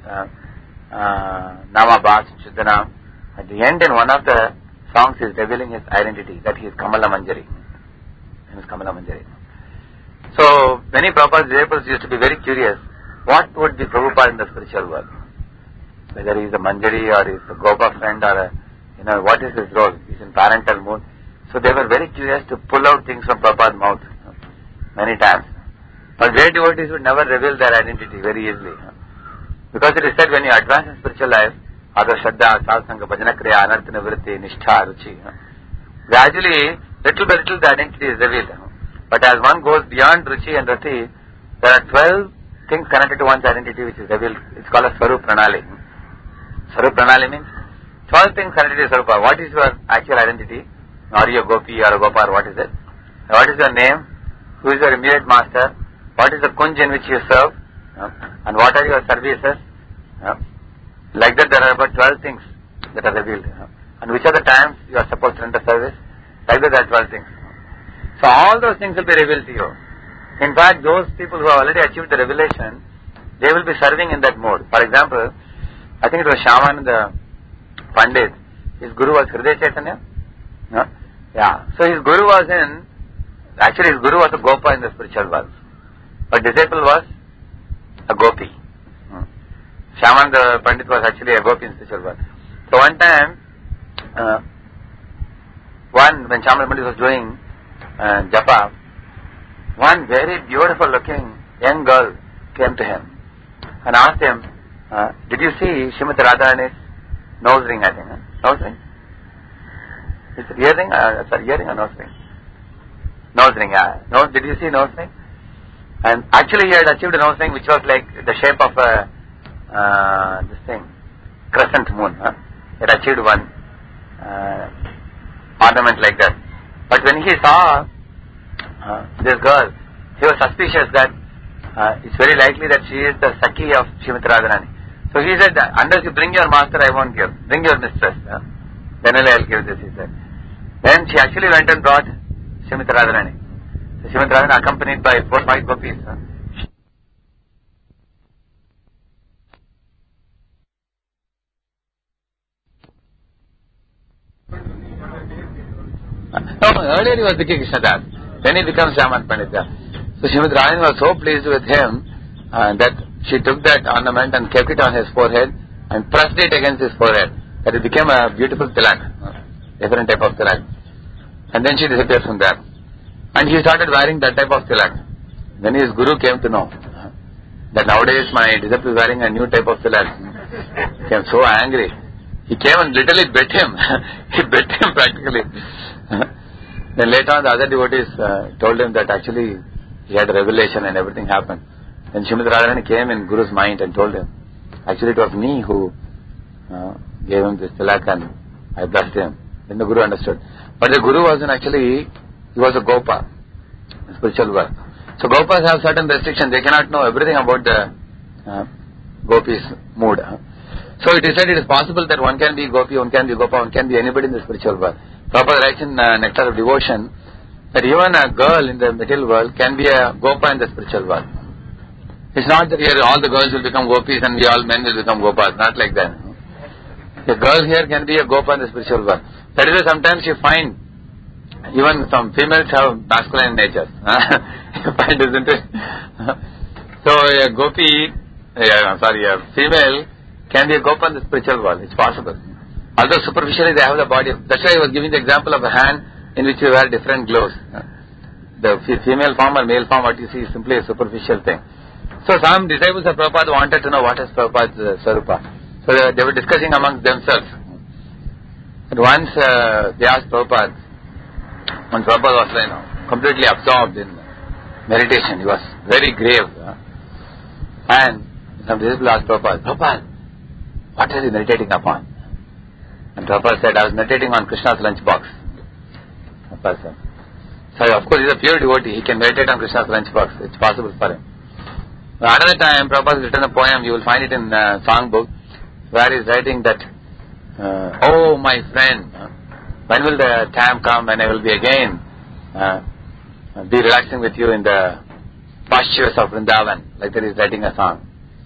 Nama Bhas, Shuddhanam, at the end in one of the songs he is revealing his identity, that he is Kamala Manjari. He is Kamala Manjari. So, many Prabhupada's disciples used to be very curious, what would be Prabhupada in the spiritual world? Whether he is a Manjari or he is a Gopa friend or what is his role? He is in parental mood. So they were very curious to pull out things from Prabhupada's mouth many times. But great devotees would never reveal their identity very easily. Because it is said when you advance in spiritual life, other Shraddha, Satsanga, Bhajana Kriya, Anartha Nivritti, Nishtha, Ruchi. Gradually, little by little the identity is revealed. But as one goes beyond Ruchi and Rati, there are 12 things connected to one's identity which is revealed. It's called a Swarup Pranali. Swarup Pranali means 12 things connected to Swarupa. What is your actual identity? Are you a Gopi or a Gopal? What is it? What is your name? Who is your immediate master? What is the kunj in which you serve? And what are your services? Like that there are about 12 things that are revealed. And which are the times you are supposed to render service? Like that there are 12 things. So all those things will be revealed to you. In fact, those people who have already achieved the revelation, they will be serving in that mode. For example, I think it was Shyamananda Pandit. His guru was Hriday Chaitanya. No? Yeah. So his guru was actually his guru was a Gopa in the spiritual world. But disciple was a Gopi. Shyamananda Pandit was actually a Gopi in the spiritual world. So one time, when Shyamananda Pandit was doing japa, one very beautiful looking young girl came to him and asked him, did you see Srimati Radharani's nose ring, I think? Nose ring? Is it earring? Earring or nose ring? Nose ring, yeah. Did you see nose ring? And actually he had achieved a nose ring which was like the shape of a crescent moon. He had achieved one ornament like that. But when he saw this girl, he was suspicious that it's very likely that she is the Sakhi of Srimati Radharani. So he said, unless you bring your master, I won't give. Bring your mistress. Then only I'll give this, he said. Then she actually went and brought Srimati Radharani. So Srimati Radharani accompanied by 4-5 gopis. No, earlier he was Dikhi Krishnadas. Then he becomes Shyaman Pandita. So Srimati Radharani was so pleased with him that she took that ornament and kept it on his forehead and pressed it against his forehead. That it became a beautiful tilak, different type of tilak. And then she disappeared from there. And he started wearing that type of tilak. Then his guru came to know that nowadays my disciple is wearing a new type of tilak. He became so angry. He came and literally bit him. He bit him practically. Then later on the other devotees told him that actually he had a revelation and everything happened. Then Srimati Radharani came in Guru's mind and told him, actually it was me who gave him this tilak and I blessed him. Then the Guru understood. But the Guru wasn't actually, he was a Gopa, a spiritual world. So Gopas have certain restrictions. They cannot know everything about the Gopi's mood. So it is said it is possible that one can be Gopi, one can be Gopa, one can be anybody in the spiritual world. Prabhupada writes in Nectar of Devotion that even a girl in the material world can be a Gopa in the spiritual world. It's not that here all the girls will become Gopis and we all men will become Gopas. Not like that. A girl here can be a Gopa in the spiritual world. That is why sometimes you find even some females have masculine natures. You find, isn't it? So a Gopi, a female can be a Gopa in the spiritual world. It's possible. Although superficially they have the body. That's why I was giving the example of a hand in which you wear different gloves. The female form or male form, what you see is simply a superficial thing. So some disciples of Prabhupada wanted to know what is Prabhupada's Swarupa. So they were discussing amongst themselves. And once they asked Prabhupada, when Prabhupada was completely absorbed in meditation, he was very grave. And some disciples asked Prabhupada, Prabhupada, what are you meditating upon? And Prabhupada said, I was meditating on Krishna's lunchbox. Prabhupada said. So of course he is a pure devotee, he can meditate on Krishna's lunchbox. It's possible for him. Another time, Prabhupada has written a poem, you will find it in a songbook, where he is writing that, oh my friend, when will the time come when I will be again be relaxing with you in the pastures of Vrindavan, like that he is writing a song.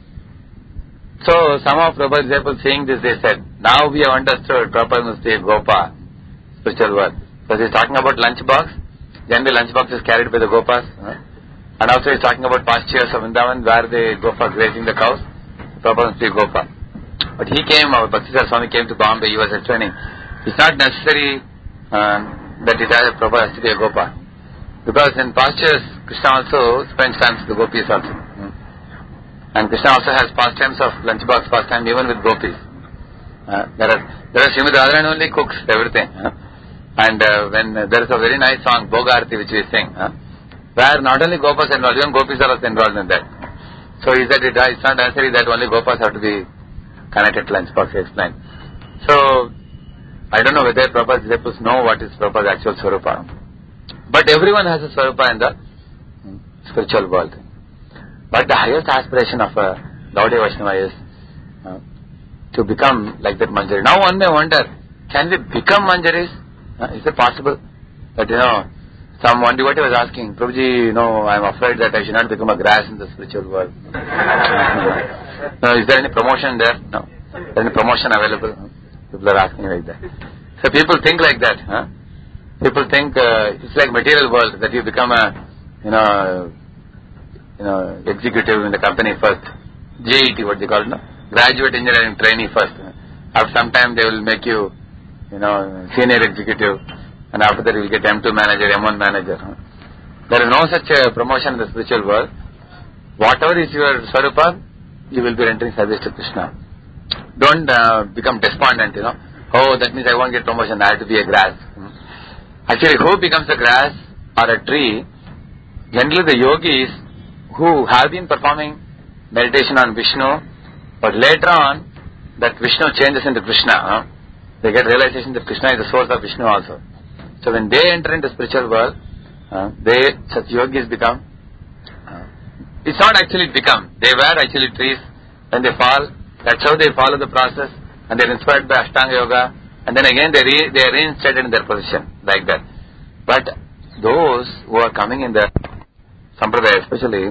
So some of Prabhupada's disciples seeing this, they said, now we have understood Prabhupada must be a Gopa, spiritual world. So he is talking about lunchbox, generally lunchbox is carried by the Gopas, and also he is talking about pastures of Vrindavan where they go for grazing the cows. Prabhupada must be a Gopa. But he came, our Bhaktisar Swami came to Bombay, he was explaining, it's not necessary that Prabhupada has to be a Gopa. Because in pastures, Krishna also spends time with the Gopis also. And Krishna also has pastimes of lunchbox pastime even with Gopis. There are Srimati Radharani only cooks everything. And when there is a very nice song, Bhogarti, which we sing, where not only Gopas are involved, even Gopis are also involved in that. So is that it's not necessary that only Gopas have to be connected to lunchbox, he explained. So I don't know whether Prabhupada's disciples know what is Prabhupada's actual Swarupa. But everyone has a Swarupa in the spiritual world. But the highest aspiration of a Gaudiya Vaishnava is to become like that Manjari. Now one may wonder, can we become Manjaris? Is it possible that, one devotee was asking, Prabhuji, I am afraid that I should not become a grass in the spiritual world. Is there any promotion there? No. Is there any promotion available? People are asking like that. So people think like that. People think it's like material world, that you become a, executive in the company first. JET, what they call it, graduate engineering trainee first. After some time they will make you, senior executive, and after that you will get M2 manager, M1 manager. There is no such promotion in the spiritual world. Whatever is your Swarupa, you will be rendering service to Krishna. Don't become despondent, Oh, that means I won't get promotion, I have to be a grass. Actually, who becomes a grass or a tree? Generally the yogis who have been performing meditation on Vishnu, but later on that Vishnu changes into Krishna. They get realization that Krishna is the source of Vishnu also. So when they enter into spiritual world, such yogis become, it's not actually become, they were actually trees. When they fall, that's how they follow the process, and they are inspired by Ashtanga Yoga, and then again they are reinstated in their position, like that. But those who are coming in the Sampradaya especially,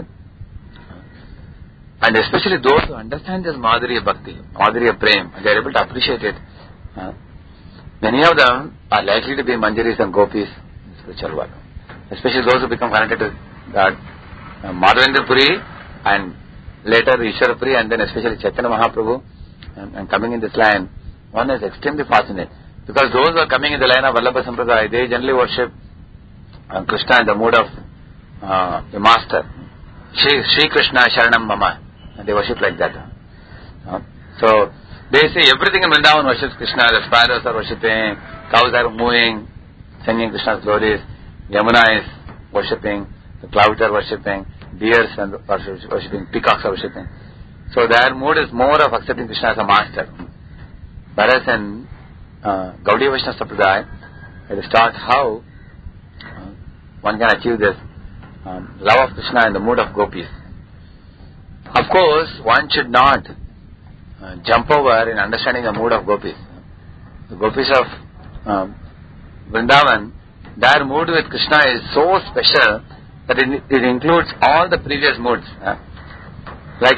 and especially those who understand this Madhurya Bhakti, Madhurya Prem, they are able to appreciate it. Many of them are likely to be Manjaris and Gopis in spiritual world. Especially those who become connected to God, Madhavendra Puri, and later Ishwara Puri, and then especially Chaitanya Mahaprabhu, and coming in this line, one is extremely fortunate. Because those who are coming in the line of Vallabha Sampradaya, they generally worship Krishna in the mood of the master. Shri Krishna Sharanam Mama. And they worship like that. So they say everything in Vrindavan worships Krishna. The sparrows are worshipping, cows are moving, singing Krishna's glories. Yamuna is worshipping, the clouds are worshipping, deers are worshipping, peacocks are worshipping. So their mood is more of accepting Krishna as a master. Whereas in Gaudiya Vaishnava Sampradaya, it is taught how one can achieve this love of Krishna in the mood of gopis. Of course, one should not jump over in understanding the mood of gopis. The gopis of Vrindavan, their mood with Krishna is so special that it includes all the previous moods. Like,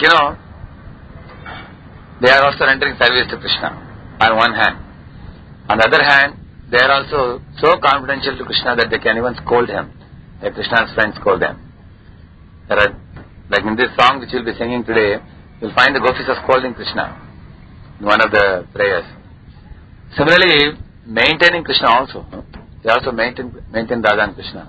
they are also rendering service to Krishna on one hand. On the other hand, they are also so confidential to Krishna that they can even scold him, like Krishna's friends scold them. There are, like in this song which we will be singing today, you will find the gopis are scolding Krishna in one of the prayers. Similarly, maintaining Krishna also. They also maintain Radha and Krishna.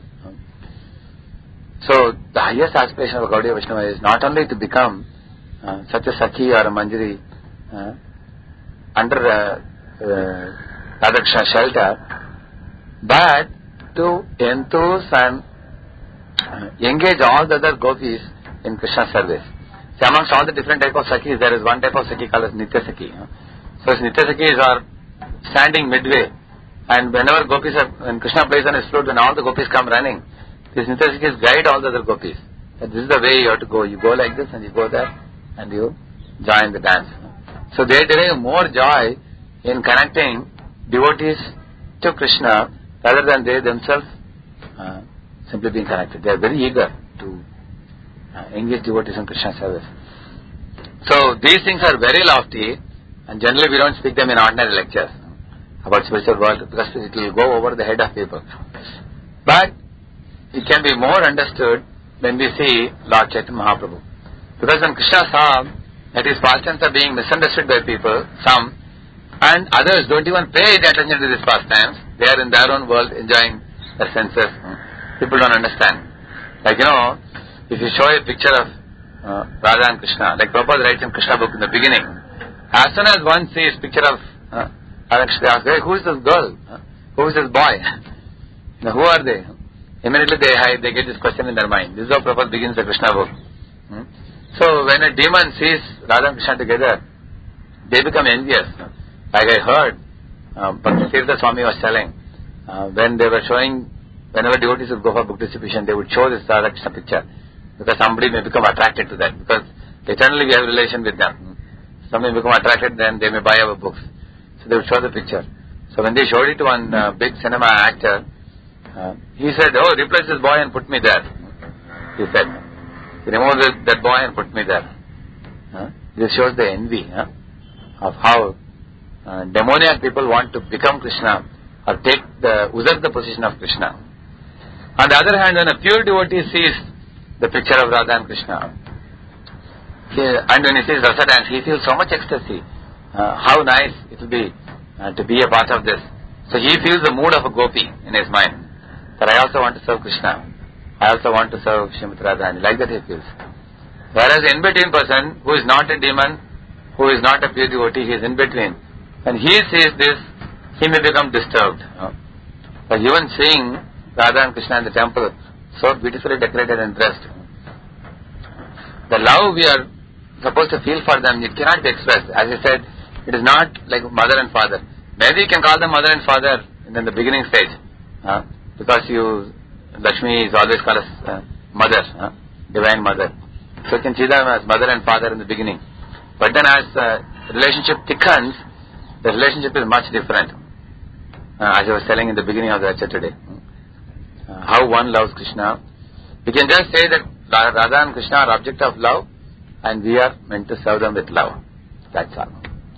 So the highest aspiration of Gaudiya Vaishnava is not only to become such a Sakhi or a Manjari under Radha Krishna shelter, but to enthuse and engage all the other gopis in Krishna service. So amongst all the different type of Sakhis, there is one type of Sakhi called as Nitya Sakhi. So Nitya Sakhis are standing midway, and whenever when Krishna plays on his flute, when all the gopis come running, these Nitya Sakhis guide all the other gopis. And this is the way you have to go. You go like this and you go there and you join the dance. So they derive more joy in connecting devotees to Krishna rather than they themselves simply being connected. They are very eager to engage devotees in Krishna service. So these things are very lofty, and generally we don't speak them in ordinary lectures about spiritual world because it will go over the head of people. But it can be more understood when we see Lord Chaitanya Mahaprabhu. Because when Krishna saw that his pastimes are being misunderstood by people, some, and others don't even pay attention to these pastimes, they are in their own world enjoying their senses. People don't understand. Like, if you show a picture of Radha and Krishna, like Prabhupada writes in Krishna book in the beginning, as soon as one sees picture of Radha Krishna asks, hey, who is this girl? Who is this boy? Who are they? Immediately they get this question in their mind. This is how Prabhupada begins the Krishna book. So when a demon sees Radha and Krishna together, they become envious. Like I heard, Bhakti Tirtha Swami was telling, when they were showing, whenever devotees would go for book distribution, they would show this Radha Krishna picture, because somebody may become attracted to that, because eternally we have a relation with them. Somebody may become attracted, then they may buy our books. So they would show the picture. So when they showed it to one big cinema actor, he said, oh, replace this boy and put me there. He said, remove that boy and put me there. This shows the envy of how demoniac people want to become Krishna or usurp the position of Krishna. On the other hand, when a pure devotee sees the picture of Radha and Krishna, and when he sees Rasa dance, he feels so much ecstasy. How nice it will be to be a part of this. So he feels the mood of a gopi in his mind, that I also want to serve Krishna. I also want to serve Srimati Radharani. Like that he feels. Whereas the in-between person, who is not a demon, who is not a pure devotee, he is in between. When he sees this, he may become disturbed. But even seeing Radha and Krishna in the temple, so beautifully decorated and dressed, the love we are supposed to feel for them, it cannot be expressed. As I said, it is not like mother and father. Maybe you can call them mother and father in the beginning stage, because Lakshmi is always called as mother, divine mother. So you can see them as mother and father in the beginning. But then as the relationship thickens, the relationship is much different. As I was telling in the beginning of the lecture today, how one loves Krishna. We can just say that Radha and Krishna are object of love, and we are meant to serve them with love. That's all.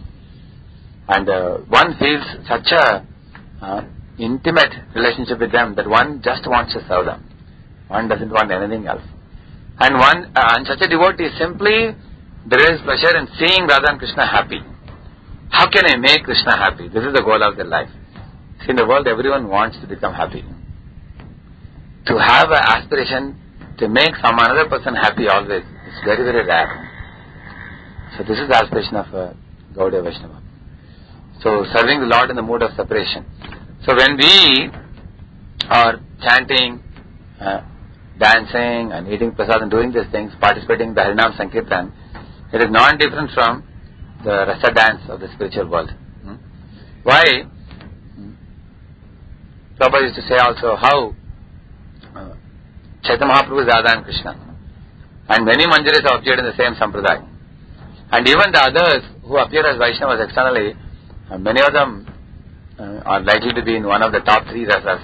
And one feels such a intimate relationship with them that one just wants to serve them. One doesn't want anything else. And such a devotee simply derives pleasure in seeing Radha and Krishna happy. How can I make Krishna happy? This is the goal of their life. See, in the world everyone wants to become happy. To have an aspiration to make some another person happy always is very, very rare. So this is the aspiration of Gaudiya Vaishnava. So serving the Lord in the mood of separation. So when we are chanting, dancing and eating prasad and doing these things, participating in the Harinam Sankirtan, it is non-different from the rasa dance of the spiritual world. Why? Prabhupada used to say also how Chaitanya Mahaprabhu is Radha and Krishna, and many manjaris have appeared in the same sampradaya. And even the others who appear as Vaishnavas externally, many of them are likely to be in one of the top 3 rasas.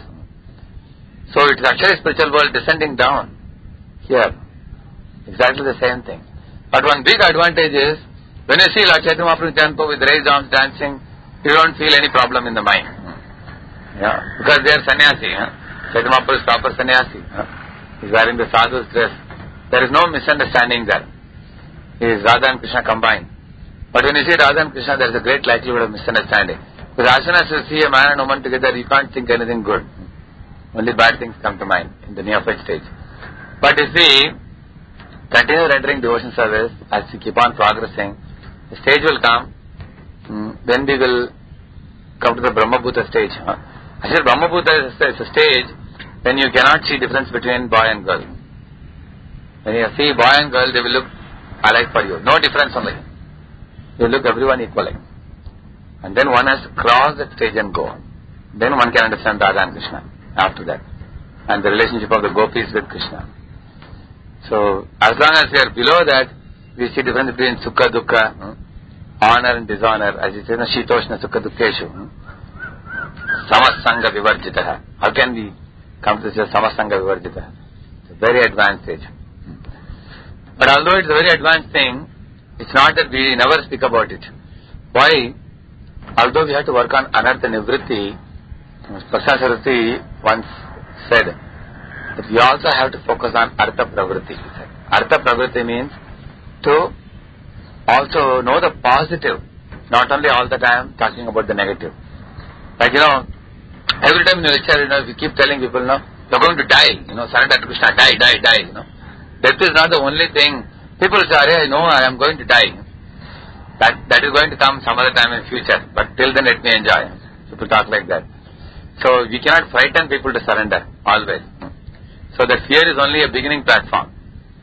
So it is actually spiritual world descending down here. Exactly the same thing. But one big advantage is, when you see Lord Chaitanya Mahaprabhu temple with raised arms dancing, you don't feel any problem in the mind. Because they are sannyasi. Chaitanya Mahaprabhu is proper sannyasi. He is wearing the sadhu's dress. There is no misunderstanding there. He is Radha and Krishna combined. But when you see Radha and Krishna, there is a great likelihood of misunderstanding. Because as soon as you see a man and woman together, you can't think anything good. Only bad things come to mind in the neophyte stage. But if we continue rendering devotion service, as we keep on progressing, the stage will come, then we will come to the Brahmabhuta stage. I said Brahmabhuta is a stage when you cannot see difference between boy and girl. When you see boy and girl, they will look alike for you. No difference only. They look everyone equally. And then one has to cross that stage and go. Then one can understand Radha and Krishna after that. And the relationship of the gopis with Krishna. So, as long as we are below that, we see difference between Sukha Dukkha, honor and dishonor. As it says, Shitoshna Sukha Dukkeshu. Samasanga Vivarjitaha. How can we come to this Samasanga Vivarjitaha? It's a very advanced stage. But although it's a very advanced thing, it's not that we never speak about it. Why? Although we have to work on Anartha Nivritti, Prasanna Saraswati once said that we also have to focus on Artha Pravritti. Artha Pravritti means to also know the positive, not only all the time talking about the negative. Like, every time in the lecture, we keep telling people, you're going to die, surrender to Krishna, die, Death is not the only thing. People say, I know I am going to die. That is going to come some other time in future. But till then, let me enjoy. People talk like that. So we cannot frighten people to surrender always. So that fear is only a beginning platform.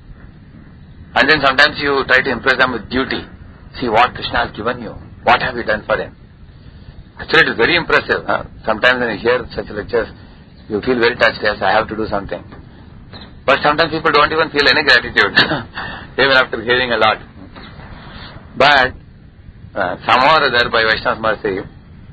And then sometimes you try to impress them with duty. See what Krishna has given you. What have you done for him? Actually, it is very impressive. Sometimes when you hear such lectures, you feel very touched. Yes, I have to do something. But sometimes people don't even feel any gratitude, even after hearing a lot. But somehow or other, by Vaishnava's mercy,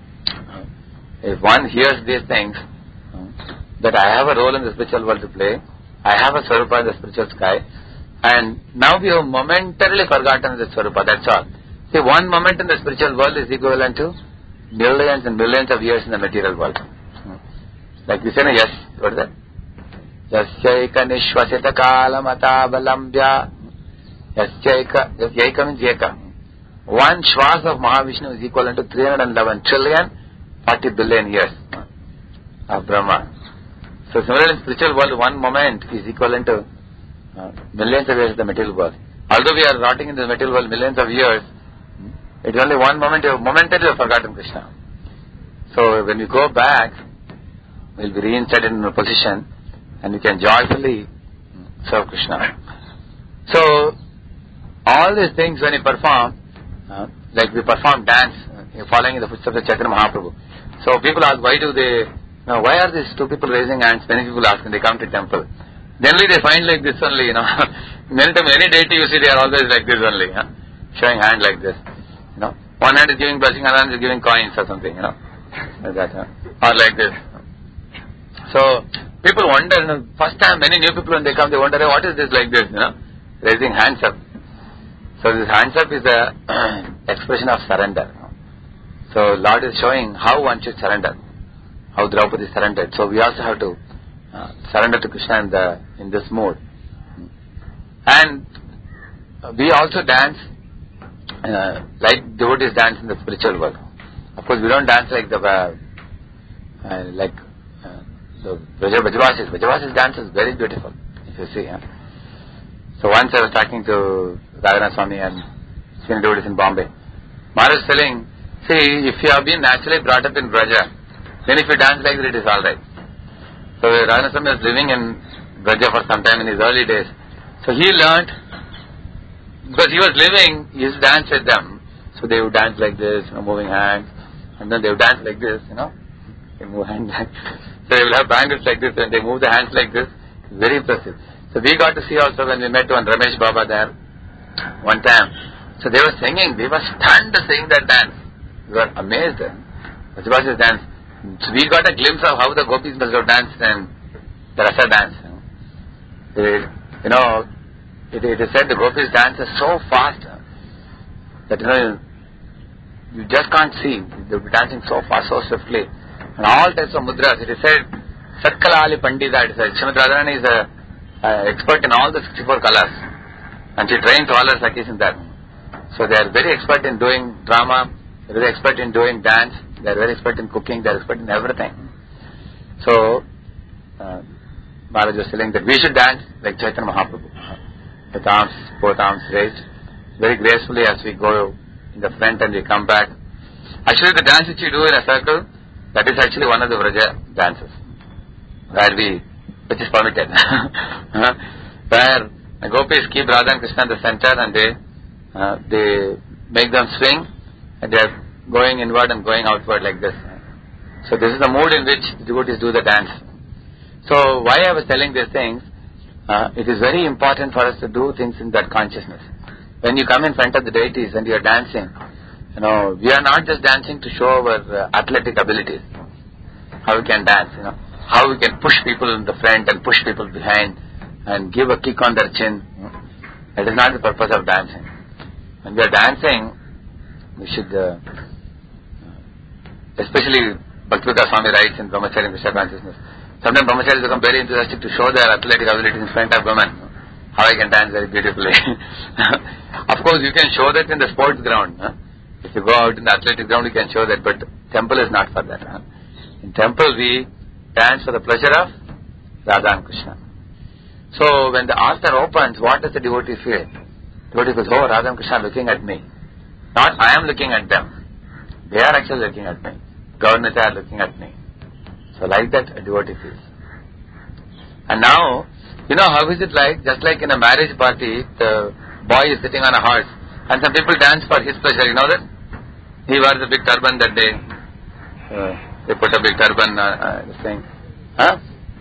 if one hears these things, that I have a role in the spiritual world to play, I have a Swarupa in the spiritual sky, and now we have momentarily forgotten the Swarupa, that's all. See, one moment in the spiritual world is equivalent to millions and millions of years in the material world. Like we say, no, yes, what is that? Yasyaika nishvasita kalamata balambya. Yasyaika means yeka. One shwas of Mahavishnu is equivalent to 311 trillion 40 billion years of Brahma. So similarly in spiritual world, one moment is equivalent to millions of years in the material world. Although we are rotting in the material world millions of years, it is only one moment, momentarily you have forgotten Krishna. So when we go back, we will be reinstated in a position and we can joyfully serve Krishna. So all these things when you perform, like we perform dance, following in the footsteps of Chaitanya Mahaprabhu. So people ask, why are these two people raising hands? Many people ask when they come to temple. Generally they find like this only, Many times, any deity you see, they are always like this only, showing hand like this, One hand is giving blessing, another hand is giving coins or something, like that, or like this. So people wonder, first time many new people when they come, they wonder, what is this like this, raising hands up. So this hands up is the expression of surrender. So Lord is showing how one should surrender, how Draupadi surrendered. So we also have to surrender to Krishna in this mode. And we also dance like devotees dance in the spiritual world. Of course, we don't dance like the Brajavasis. Brajavasis dance is very beautiful, if you see. So once I was talking to Radhanath Swami and senior devotees in Bombay. Maharaj was telling, see, if you have been naturally brought up in Braja, then if you dance like that, it is alright. So Radhanath Swami was living in Braja for some time in his early days. So he learned, because he was living, he used to dance with them. So they would dance like this, moving hands, and then they would dance like this, They move hands like so they will have bangles like this, and they move the hands like this. Very impressive. So we got to see also when we met one Ramesh Baba there one time. So they were singing, we were stunned seeing that dance. We were amazed. Vajabasis dance. So we got a glimpse of how the gopis must have danced and the rasa dance. It is said the gopis dance is so fast that you just can't see. They'll be dancing so fast, so swiftly. And all types of mudras. It is said, Satkalali Pandita, it is said, Srimati Radharani is an expert in all the 64 colors. And she trains all her Sakhis in that. So they are very expert in doing drama, they are very expert in doing dance, they are very expert in cooking, they are expert in everything. So, Maharaj was telling that we should dance like Chaitanya Mahaprabhu. With arms, both arms raised, very gracefully as we go in the front and we come back. Actually the dance which we do in a circle, that is actually one of the Vraja dances, which is permitted. Where the gopis keep Radha and Krishna in the center and they make them swing and they are going inward and going outward like this. So this is the mood in which the devotees do the dance. So why I was telling these things, it is very important for us to do things in that consciousness. When you come in front of the deities and you are dancing, we are not just dancing to show our athletic abilities, how we can dance, how we can push people in the front and push people behind and give a kick on their chin. That is not the purpose of dancing. When we are dancing, we should, especially Bhaktivedanta Swami writes in Brahmacharya and Krishna Consciousness, sometimes Brahmacharis become very enthusiastic to show their athletic abilities in front of women. How I can dance very beautifully. Of course, you can show that in the sports ground. If you go out in the athletic ground, you can show that, but temple is not for that. In temple, we dance for the pleasure of Radha and Krishna. So, when the altar opens, what does the devotee feel? The devotee goes, oh, Radha and Krishna are looking at me. Not I am looking at them. They are actually looking at me. Governors are looking at me. So like that a devotee feels. And now, how is it like? Just like in a marriage party, the boy is sitting on a horse and some people dance for his pleasure. You know that? He wears a big turban that day. They put a big turban thing. Huh?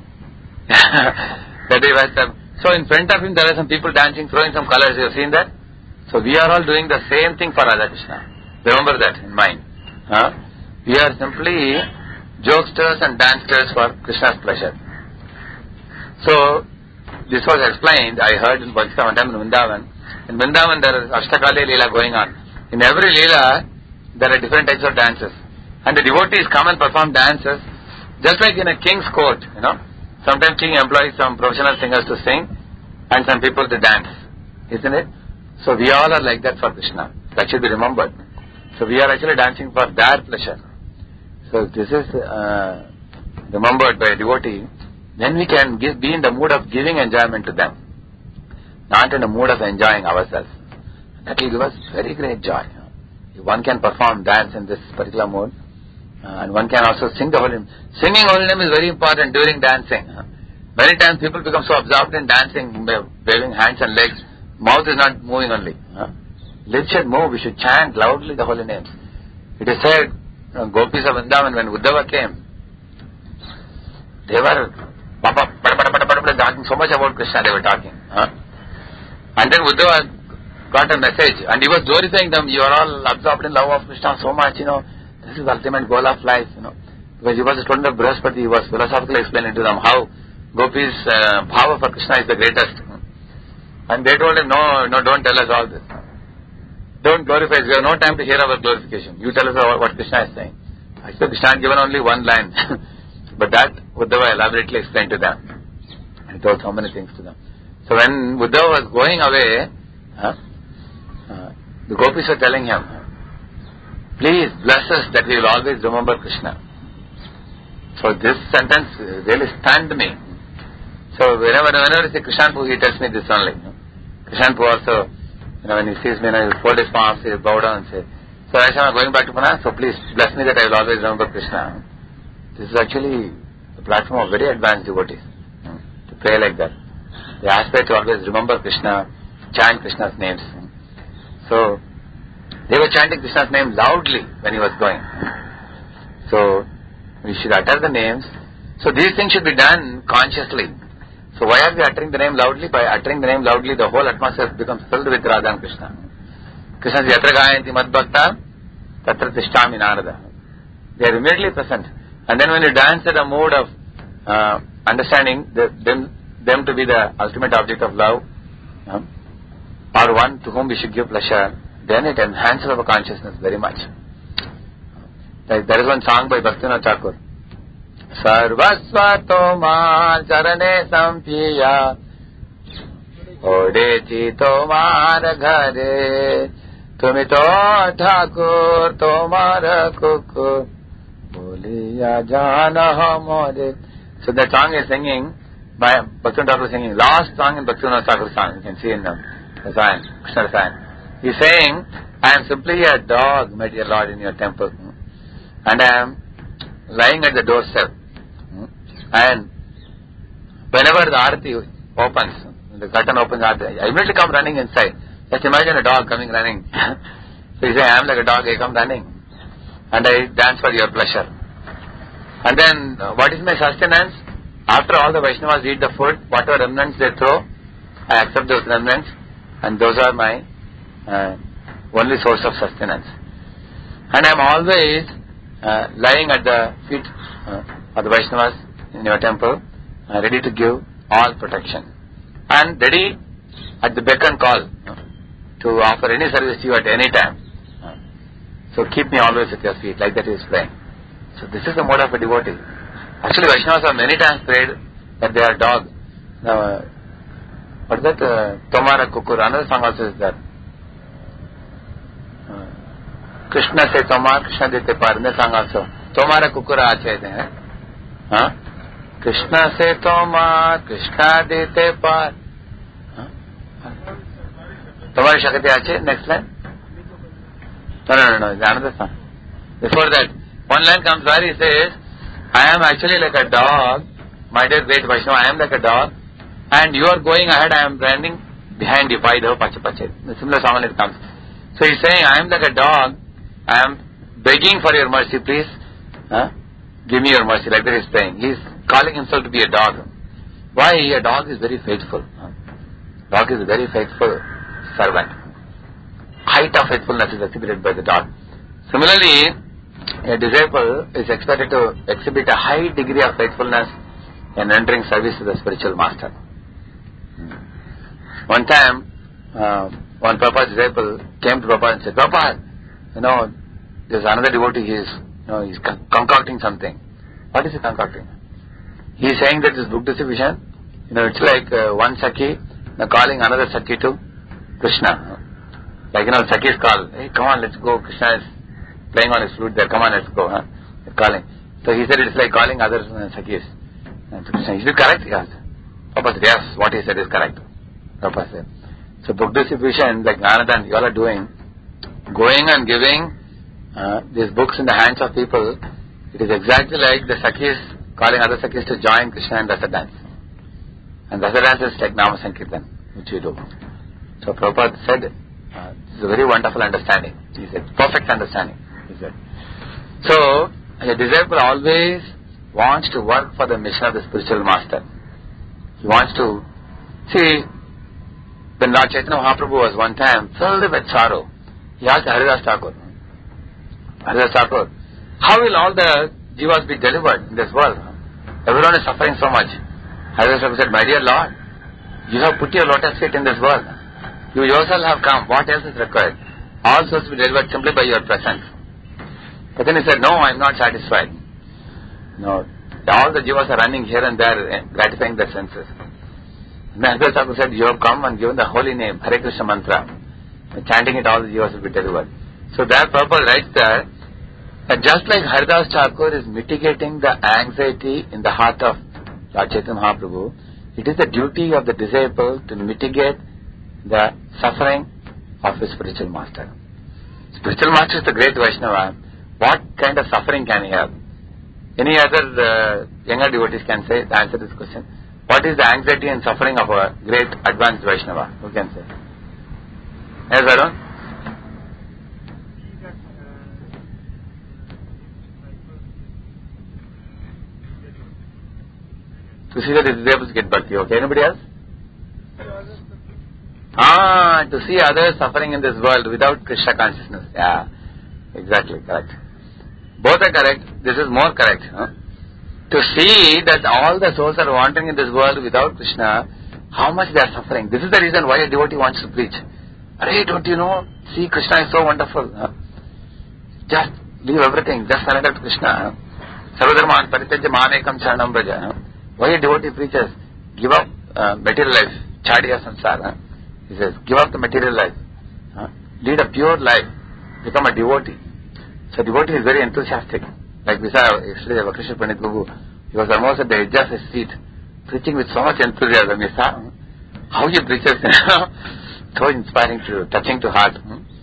That day was so in front of him there are some people dancing, throwing some colors. You have seen that? So we are all doing the same thing for Radha Krishna. Remember that in mind. Huh? We are simply jokesters and dancers for Krishna's pleasure. So this was explained. I heard in one time in Vrindavan. In Vrindavan there is Ashtakali Leela going on. In every Leela there are different types of dances. And the devotees come and perform dances just like in a king's court, Sometimes king employs some professional singers to sing and some people to dance. Isn't it? So we all are like that for Krishna. That should be remembered. So we are actually dancing for their pleasure. So this is remembered by a devotee. Then we can be in the mood of giving enjoyment to them. Not in the mood of enjoying ourselves. That will give us very great joy. One can perform dance in this particular mood. And one can also sing the holy name. Singing holy name is very important during dancing. Many times people become so absorbed in dancing, waving hands and legs. Mouth is not moving only. Lips should move. We should chant loudly the holy names. It is said, Gopis of Vrindavan, when Uddhava came, they were talking so much about Krishna, they were talking. And then Uddhava got a message and he was glorifying them. You are all absorbed in love of Krishna so much, This is the ultimate goal of life, Because he was a student of Brihaspati, he was philosophically explaining to them how Gopi's bhava for Krishna is the greatest. And they told him, no, don't tell us all this. Don't glorify us. We have no time to hear our glorification. You tell us what Krishna is saying. I said, Krishna had given only one line. But that Uddhava elaborately explained to them. And told so many things to them. So when Uddhava was going away, the Gopis were telling him, please bless us that we will always remember Krishna. So this sentence really stunned me. So whenever I see Krishnanpu, he tells me this only. Krishnanpu also, when he sees me, he will fold his palms, he will bow down and say, so I am going back to Pune, so please bless me that I will always remember Krishna. This is actually the platform of very advanced devotees, to pray like that. They aspire to always remember Krishna, chant Krishna's names. So they were chanting Krishna's name loudly when he was going. So we should utter the names. So these things should be done consciously. So why are we uttering the name loudly? By uttering the name loudly, the whole atmosphere becomes filled with Radha and Krishna. Krishna says, Yatra gayanti madbhakta, tatra tishtami narada. They are immediately present. And then when you dance in a mood of understanding them to be the ultimate object of love, or one to whom we should give pleasure, then it enhances our consciousness very much. There is one song by Bhaktivinoda Thakur. Sarvasva tomar charane sampiya odechi tomar ghare tumito Thakur tomar kukur boliya jana hamare. So that song is singing by Bhaktivinoda Thakur singing. Last song in Bhaktivinoda Thakur song, you can see in the sign, Krishna sign. He is saying, I am simply a dog, my dear Lord, in your temple. And I am lying at the doorstep. And whenever the arati opens, the curtain opens, I immediately come running inside. Just imagine a dog coming running. So he says, I am like a dog, I come running. And I dance for your pleasure. And then, what is my sustenance? After all the Vaishnavas eat the food, whatever remnants they throw, I accept those remnants. And those are my only source of sustenance. And I am always lying at the feet of the Vaishnavas in your temple, ready to give all protection. And ready at the beck and call to offer any service to you at any time. So keep me always at your feet, like that he is praying. So this is the mode of a devotee. Actually Vaishnavas have many times prayed that they are dog. Now, what is that? Tomara Kukur, another song also is there. Krishna se Tomar, Krishna dete par, another song also. Tomara Kukura ache hai. Krishna se Tomar, Krishna dete par. Tomari Shakti ache, next line. No. It's another song. Before that, one line comes where he says, I am actually like a dog, my dear great Vaishnava, I am like a dog, and you are going ahead, I am running behind you. Paido pache pache. The similar song it comes. So he's saying, I am like a dog, I am begging for your mercy, please. Give me your mercy. Like that he's saying. He's calling himself to be a dog. Why? A dog is very faithful. Dog is a very faithful servant. Height of faithfulness is exhibited by the dog. Similarly, a disciple is expected to exhibit a high degree of faithfulness in rendering service to the spiritual master. One time, one Prabhupada's disciple came to Prabhupada and said, Prabhupada, there's another devotee, he's concocting something. What is he concocting? He is saying that this book distribution, it's like one Sakhi calling another Sakhi to Krishna. Like, Sakhi's call, hey, come on, let's go. Krishna is playing on his flute there, come on, let's go. They're calling. So he said it's like calling other Sakhis. And to Krishna, is it correct? He asked. Prabhupada said, yes, what he said is correct. Prabhupada said. So book distribution, like Nanadan, you all are doing, going and giving these books in the hands of people, it is exactly like the Sakhis calling other Sakhis to join Krishna in Rasa dance. And Rasa dance is like Nama Sankirtan, which we do. So Prabhupada said, this is a very wonderful understanding. He said, perfect understanding. He said. So, a disciple always wants to work for the mission of the spiritual master. He wants to, see, when Lord Chaitanya Mahaprabhu was one time filled with sorrow, he asked Haridas Thakur, how will all the jivas be delivered in this world? Everyone is suffering so much. Haridas Thakur said, my dear Lord, you have put your lotus feet in this world. You yourself have come. What else is required? All souls will be delivered simply by your presence. But then he said, no, I am not satisfied. No, all the jivas are running here and there, gratifying their senses. And then Haridas Thakur said, you have come and given the holy name, Hare Krishna mantra. Chanting it, all the jivas will be delivered. So that Prabhupada writes there, that just like Haridas Thakur is mitigating the anxiety in the heart of Lord Chaitanya Mahaprabhu, it is the duty of the disciple to mitigate the suffering of his spiritual master. Spiritual master is the great Vaishnava. What kind of suffering can he have? Any other younger devotees can say, answer this question. What is the anxiety and suffering of a great advanced Vaishnava? Who can say? Yes, Varun? To see that his disciples get bhakti. Okay, anybody else? To see others suffering in this world without Krishna consciousness. Yeah, exactly, correct. Both are correct. This is more correct. To see that all the souls are wandering in this world without Krishna, how much they are suffering. This is the reason why a devotee wants to preach. Hey, don't you know? See, Krishna is so wonderful. Just leave everything. Just surrender to Krishna. Sarvadharman parityaja manekam charanam braja. Why a devotee preaches? Give up material life. Chadiya samsara. He says, give up the material life. Lead a pure life. Become a devotee. So devotee is very enthusiastic. Like we saw yesterday, Vakrishna Pandit Babu, he was almost at the edge of his seat, preaching with so much enthusiasm. We saw how he preaches, so inspiring, touching to heart.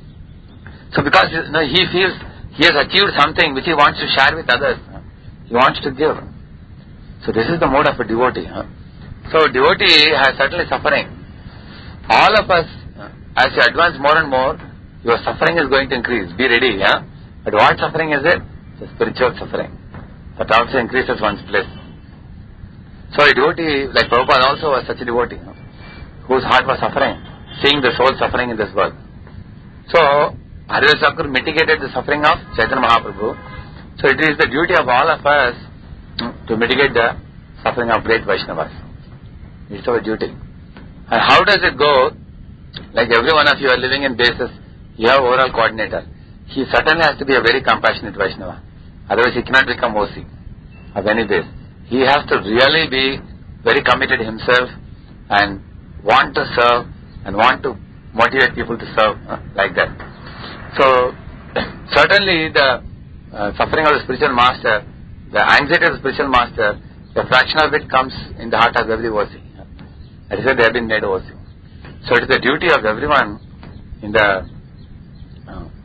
So because he feels he has achieved something which he wants to share with others. He wants to give. So this is the mode of a devotee. So devotee has certainly suffering. All of us, as you advance more and more, your suffering is going to increase. Be ready. But what suffering is it? It's a spiritual suffering. That also increases one's bliss. So a devotee, like Prabhupada also was such a devotee, whose heart was suffering, seeing the soul suffering in this world. So, Haridas Thakur mitigated the suffering of Chaitanya Mahaprabhu. So it is the duty of all of us to mitigate the suffering of great Vaishnavas. It's our duty. And how does it go? Like every one of you are living in bases, you have overall coordinator. He certainly has to be a very compassionate Vaishnava. Otherwise he cannot become OC of any base. He has to really be very committed himself and want to serve and want to motivate people to serve like that. So certainly the suffering of the spiritual master, the anxiety of the spiritual master, the fraction of it comes in the heart of every OC. That is why they have been made OC. So it is the duty of everyone in the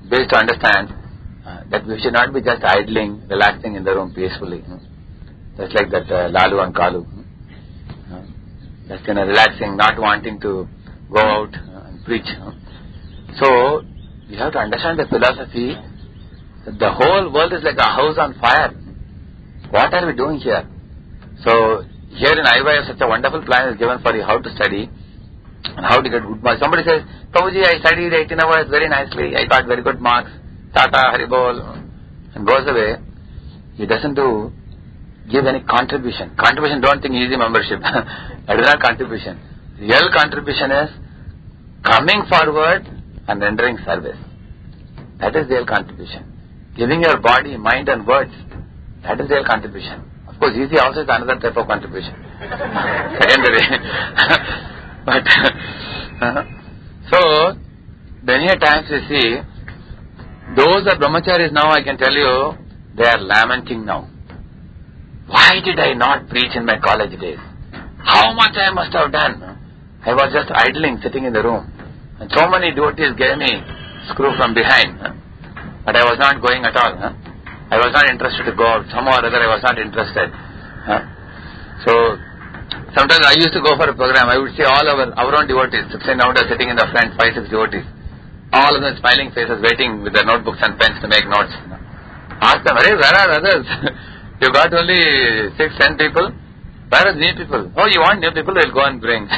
base to understand that we should not be just idling, relaxing in the room peacefully. Just like that Lalu and Kalu. Just relaxing, not wanting to go out and preach. So, we have to understand the philosophy that the whole world is like a house on fire. What are we doing here? So, here in IYF such a wonderful plan is given for you how to study and how to get good marks. Somebody says, Prabhuji, I studied 18 hours very nicely, I got very good marks, Tata, Haribol, and goes away. He doesn't give any contribution. Contribution, don't think easy membership. That is not contribution. Real contribution is coming forward and rendering service. That is real contribution. Giving your body, mind and words, that is real contribution. Of course, easy also is another type of contribution. Secondary. But, so, many a times you see, those are brahmacharis now, I can tell you, they are lamenting now. Why did I not preach in my college days? How much I must have done? I was just idling, sitting in the room. And so many devotees gave me screw from behind. But I was not going at all. I was not interested to go out. Somehow or other I was not interested. So, sometimes I used to go for a program. I would see all our own devotees, 16 nowadays sitting in the front, 5-6 devotees. All of them smiling faces, waiting with their notebooks and pens to make notes. Ask them, hey, where are others? You got only 6-10 people. Where are new people? Oh, you want new people? We'll go and bring.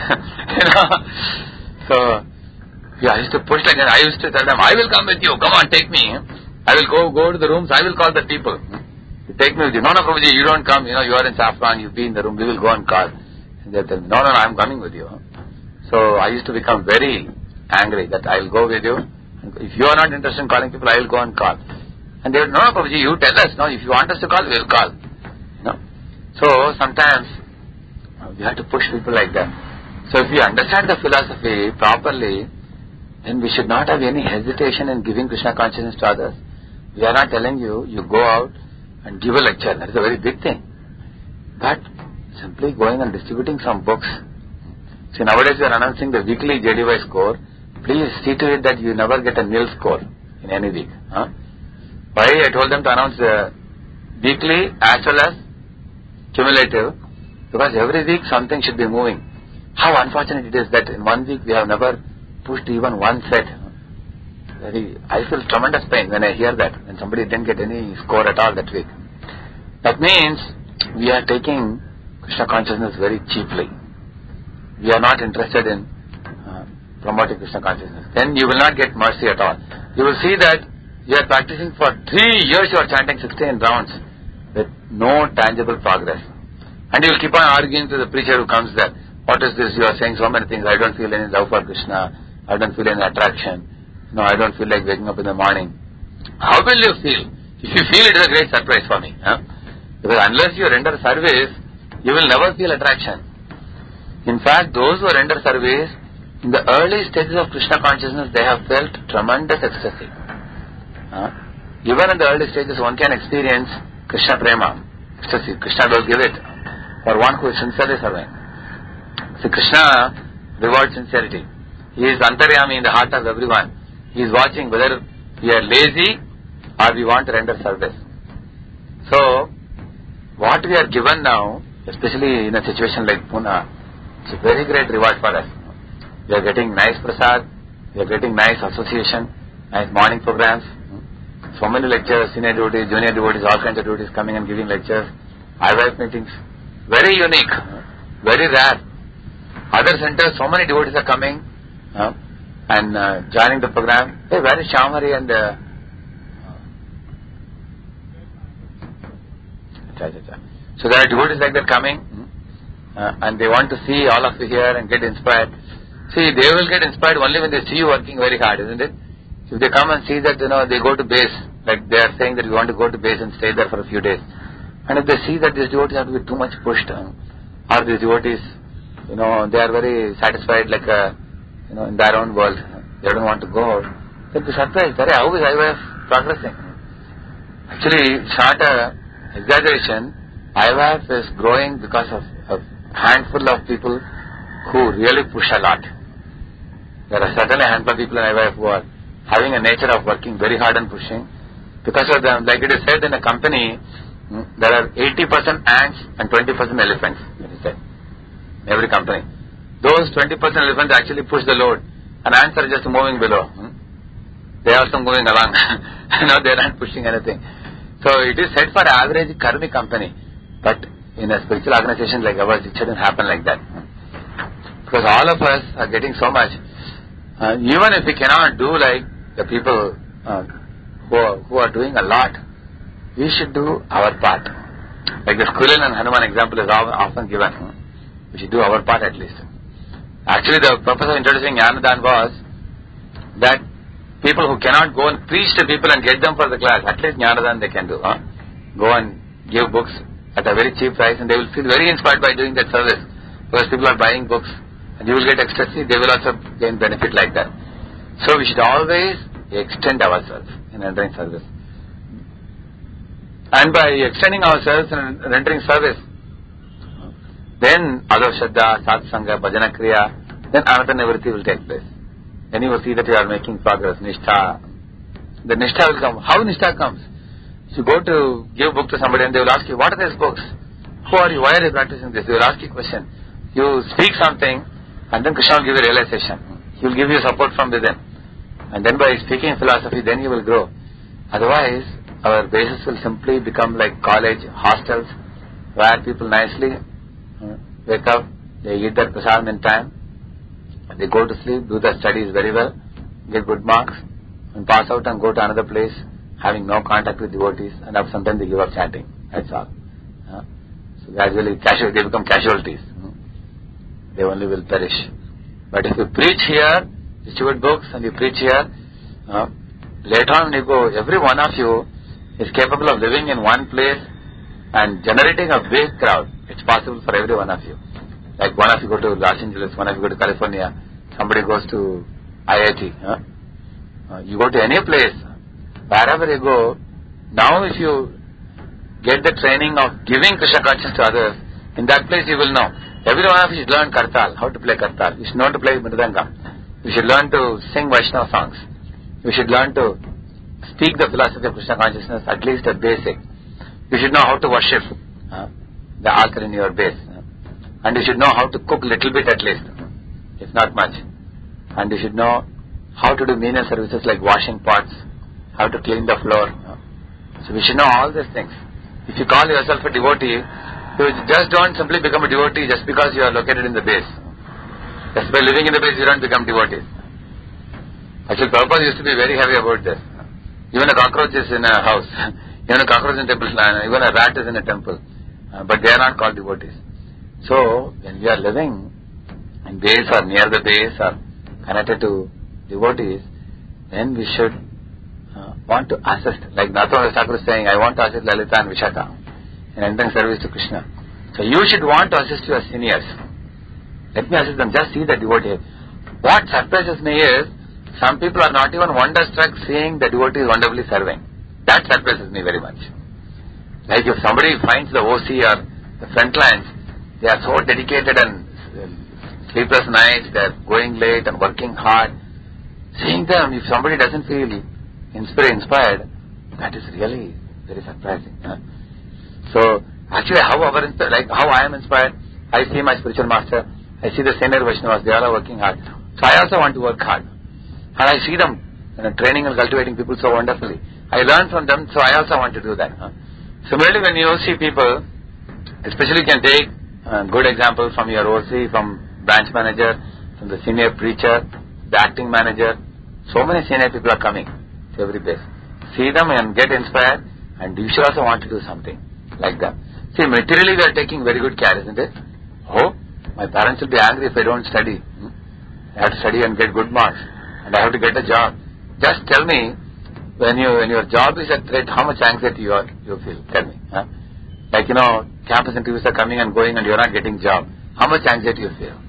So, yeah, I used to push like that. I used to tell them, I will come with you. Come on, take me. I will go to the rooms. I will call the people. You take me with you. No, Prabhuji, you don't come. You are in Saffron. You be in the room. We will go and call. And they tell me, no, I'm coming with you. So, I used to become very angry that I will go with you. If you are not interested in calling people, I will go and call. And they would, no, Prabhuji, you tell us. No, if you want us to call, we will call. So, sometimes we have to push people like that. So, if we understand the philosophy properly, then we should not have any hesitation in giving Krishna consciousness to others. We are not telling you, you go out and give a lecture. That is a very big thing. But, simply going and distributing some books. See, nowadays we are announcing the weekly JDY score. Please see to it that you never get a nil score in any week. Why I told them to announce weekly as well as cumulative, because every week something should be moving. How unfortunate it is that in 1 week we have never pushed even one set. I feel tremendous pain when I hear that, when somebody didn't get any score at all that week. That means we are taking Krishna consciousness very cheaply. We are not interested in promoting Krishna consciousness. Then you will not get mercy at all. You will see that you are practicing for 3 years, you are chanting 16 rounds with no tangible progress. And you will keep on arguing to the preacher who comes there. What is this? You are saying so many things. I don't feel any love for Krishna. I don't feel any attraction. No, I don't feel like waking up in the morning. How will you feel? If you feel, it is a great surprise for me. Because unless you render service, you will never feel attraction. In fact, those who render service, in the early stages of Krishna consciousness, they have felt tremendous ecstasy. Even in the early stages, one can experience Krishna prema, ecstasy. Krishna will give it for one who is sincerely serving. See, Krishna rewards sincerity. He is antaryami in the heart of everyone. He is watching whether we are lazy or we want to render service. So, what we are given now, especially in a situation like Pune, it's a very great reward for us. We are getting nice prasad, we are getting nice association, nice morning programs, so many lectures, senior devotees, junior devotees, all kinds of devotees coming and giving lectures, IYF meetings, very unique, very rare. Other centers, so many devotees are coming and joining the program. Hey, where is Shamari and so there are devotees like that coming and they want to see all of you here and get inspired. See, they will get inspired only when they see you working very hard, isn't it? If they come and see that, they go to base, like they are saying that we want to go to base and stay there for a few days. And if they see that these devotees have to be too much pushed, or these devotees, they are very satisfied like, in their own world, they don't want to go out, they'll be surprised. How is IYF progressing? Actually, it's not a exaggeration. IYF is growing because of a handful of people who really push a lot. There are certainly a handful of people in IYF who are having a nature of working very hard and pushing. Because of them, like it is said in a company, there are 80% ants and 20% elephants, it is said, in every company. Those 20% elephants actually push the load, and ants are just moving below. They are also moving along. They are not pushing anything. So it is said for average karmic company. But in a spiritual organization like ours, it shouldn't happen like that. Because all of us are getting so much. Even if we cannot do like the people who are doing a lot, we should do our part. Like the Squirrel and Hanuman example is often given. We should do our part at least. Actually, the purpose of introducing Jnanadan was that people who cannot go and preach to people and get them for the class, at least Jnanadan they can do. Go and give books at a very cheap price, and they will feel very inspired by doing that service. Because people are buying books, and you will get ecstasy, they will also gain benefit like that. So we should always extend ourselves in rendering service. And by extending ourselves in rendering service, then Adho Shraddha, Satsanga, Bhajana Kriya, then another nivritti will take place. Then you will see that you are making progress, Nishtha. The Nishtha will come. How Nishtha comes? You go to give book to somebody and they will ask you, what are these books? Who are you? Why are you practicing this? They will ask you a question. You speak something and then Krishna will give you realization. He will give you support from within. And then by speaking philosophy, then you will grow. Otherwise, our basis will simply become like college, hostels, where people nicely wake up, they eat their prasadam in time, they go to sleep, do their studies very well, get good marks, and pass out and go to another place, having no contact with devotees, and after some time they give up chanting. That's all. So gradually they become casualties. They only will perish. But if you preach here, distribute books, and you preach here, later on when you go, every one of you is capable of living in one place and generating a big crowd. It's possible for every one of you. Like one of you go to Los Angeles, one of you go to California, somebody goes to IIT. You go to any place, wherever you go, now if you get the training of giving Krishna consciousness to others, in that place you will know. Every one of you should learn Kartal, how to play Kartal. You should learn to play Mridangam. You should learn to sing Vaishnava songs. You should learn to speak the philosophy of Krishna consciousness, at least a basic. You should know how to worship the altar in your base. And you should know how to cook little bit at least, if not much. And you should know how to do menial services like washing pots, how to clean the floor. So we should know all these things. If you call yourself a devotee, you just don't simply become a devotee just because you are located in the base. Just by living in the base, you don't become devotees. Actually, Prabhupada used to be very heavy about this. Even a cockroach is in a house. Even a cockroach in a temple. Even a rat is in a temple. But they are not called devotees. So, when we are living in base or near the base or connected to devotees, then we should want to assist. Like Nathavana Thakur is saying, I want to assist Lalita and Vishaka in rendering service to Krishna. So you should want to assist your seniors. Let me assist them. Just see the devotee. What surprises me is, some people are not even wonderstruck seeing the devotee wonderfully serving. That surprises me very much. Like if somebody finds the OC or the front lines, they are so dedicated and sleepless nights, they are going late and working hard. Seeing them, if somebody doesn't feel inspired, that is really very surprising. So, actually how I am inspired, I see my spiritual master, I see the senior Vaishnavas, they all are working hard. So I also want to work hard. And I see them training and cultivating people so wonderfully. I learn from them, so I also want to do that. Similarly, when you see people, especially you can take good example from your OC, from branch manager, from the senior preacher, the acting manager. So many senior people are coming to every place. See them and get inspired, and you should also want to do something like that. See, materially we are taking very good care, isn't it? Oh, my parents will be angry if I don't study. I have to study and get good marks, and I have to get a job. Just tell me, when your job is at threat, how much anxiety you feel? Tell me. Like, campus interviews are coming and going and you are not getting job. How much anxiety you feel?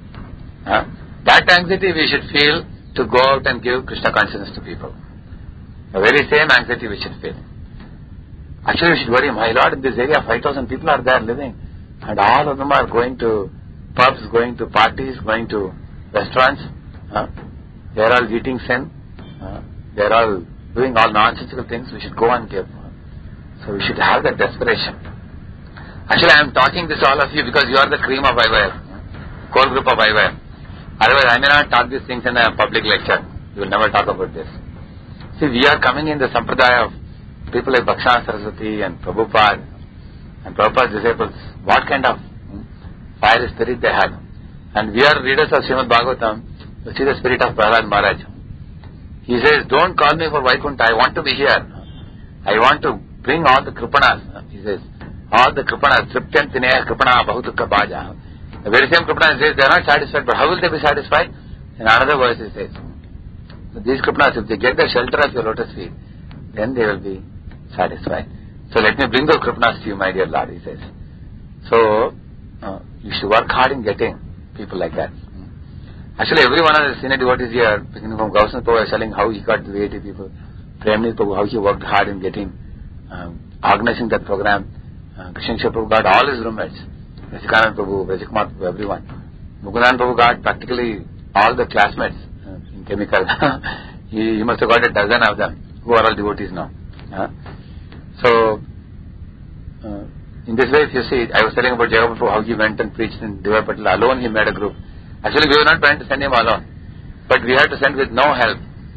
That anxiety we should feel to go out and give Krishna consciousness to people. The very same anxiety we should feel. Actually, we should worry, my Lord, in this area 5,000 people are there living, and all of them are going to pubs, going to parties, going to restaurants. They are all eating sin. they are all doing all nonsensical things, we should go and give. So we should have that desperation. Actually, I am talking this to all of you because you are the cream of IYF, core group of IYF. Otherwise, I may not talk these things in a public lecture. You will never talk about this. See, we are coming in the sampradaya of people like Bhakshana Saraswati and Prabhupada and Prabhupada's disciples. What kind of fire spirit they had. And we are readers of Srimad Bhagavatam. You see the spirit of Prahlad Maharaj. He says, don't call me for Vaikuntha. I want to be here. I want to bring all the Kripanas. He says, all the Kripanas. Triptyam Tineya Kripana Bahutukka Bhaja. The very same Kripanas says, they are not satisfied. But how will they be satisfied? In another verse he says, so these Kripanas, if they get the shelter of your lotus feet, then they will be satisfied. So let me bring those Kripanas to you, my dear Lord, he says. So, you should work hard in getting people like that. Actually, every one of the senior devotees here, beginning from Gausan Prabhu, was telling how he got the 80 people. Premnit Prabhu, how he worked hard in getting, organizing that program. Krishna Prabhu got all his roommates. Rasikanand Prabhu, Rajakumar Prabhu, everyone. Mukundan Prabhu got practically all the classmates in chemical. he must have got a dozen of them, who are all devotees now. So, in this way, if you see, I was telling about Jagapur Prabhu, how he went and preached in Devar Patil. Alone he made a group. Actually, we were not trying to send him alone, but we had to send with no help.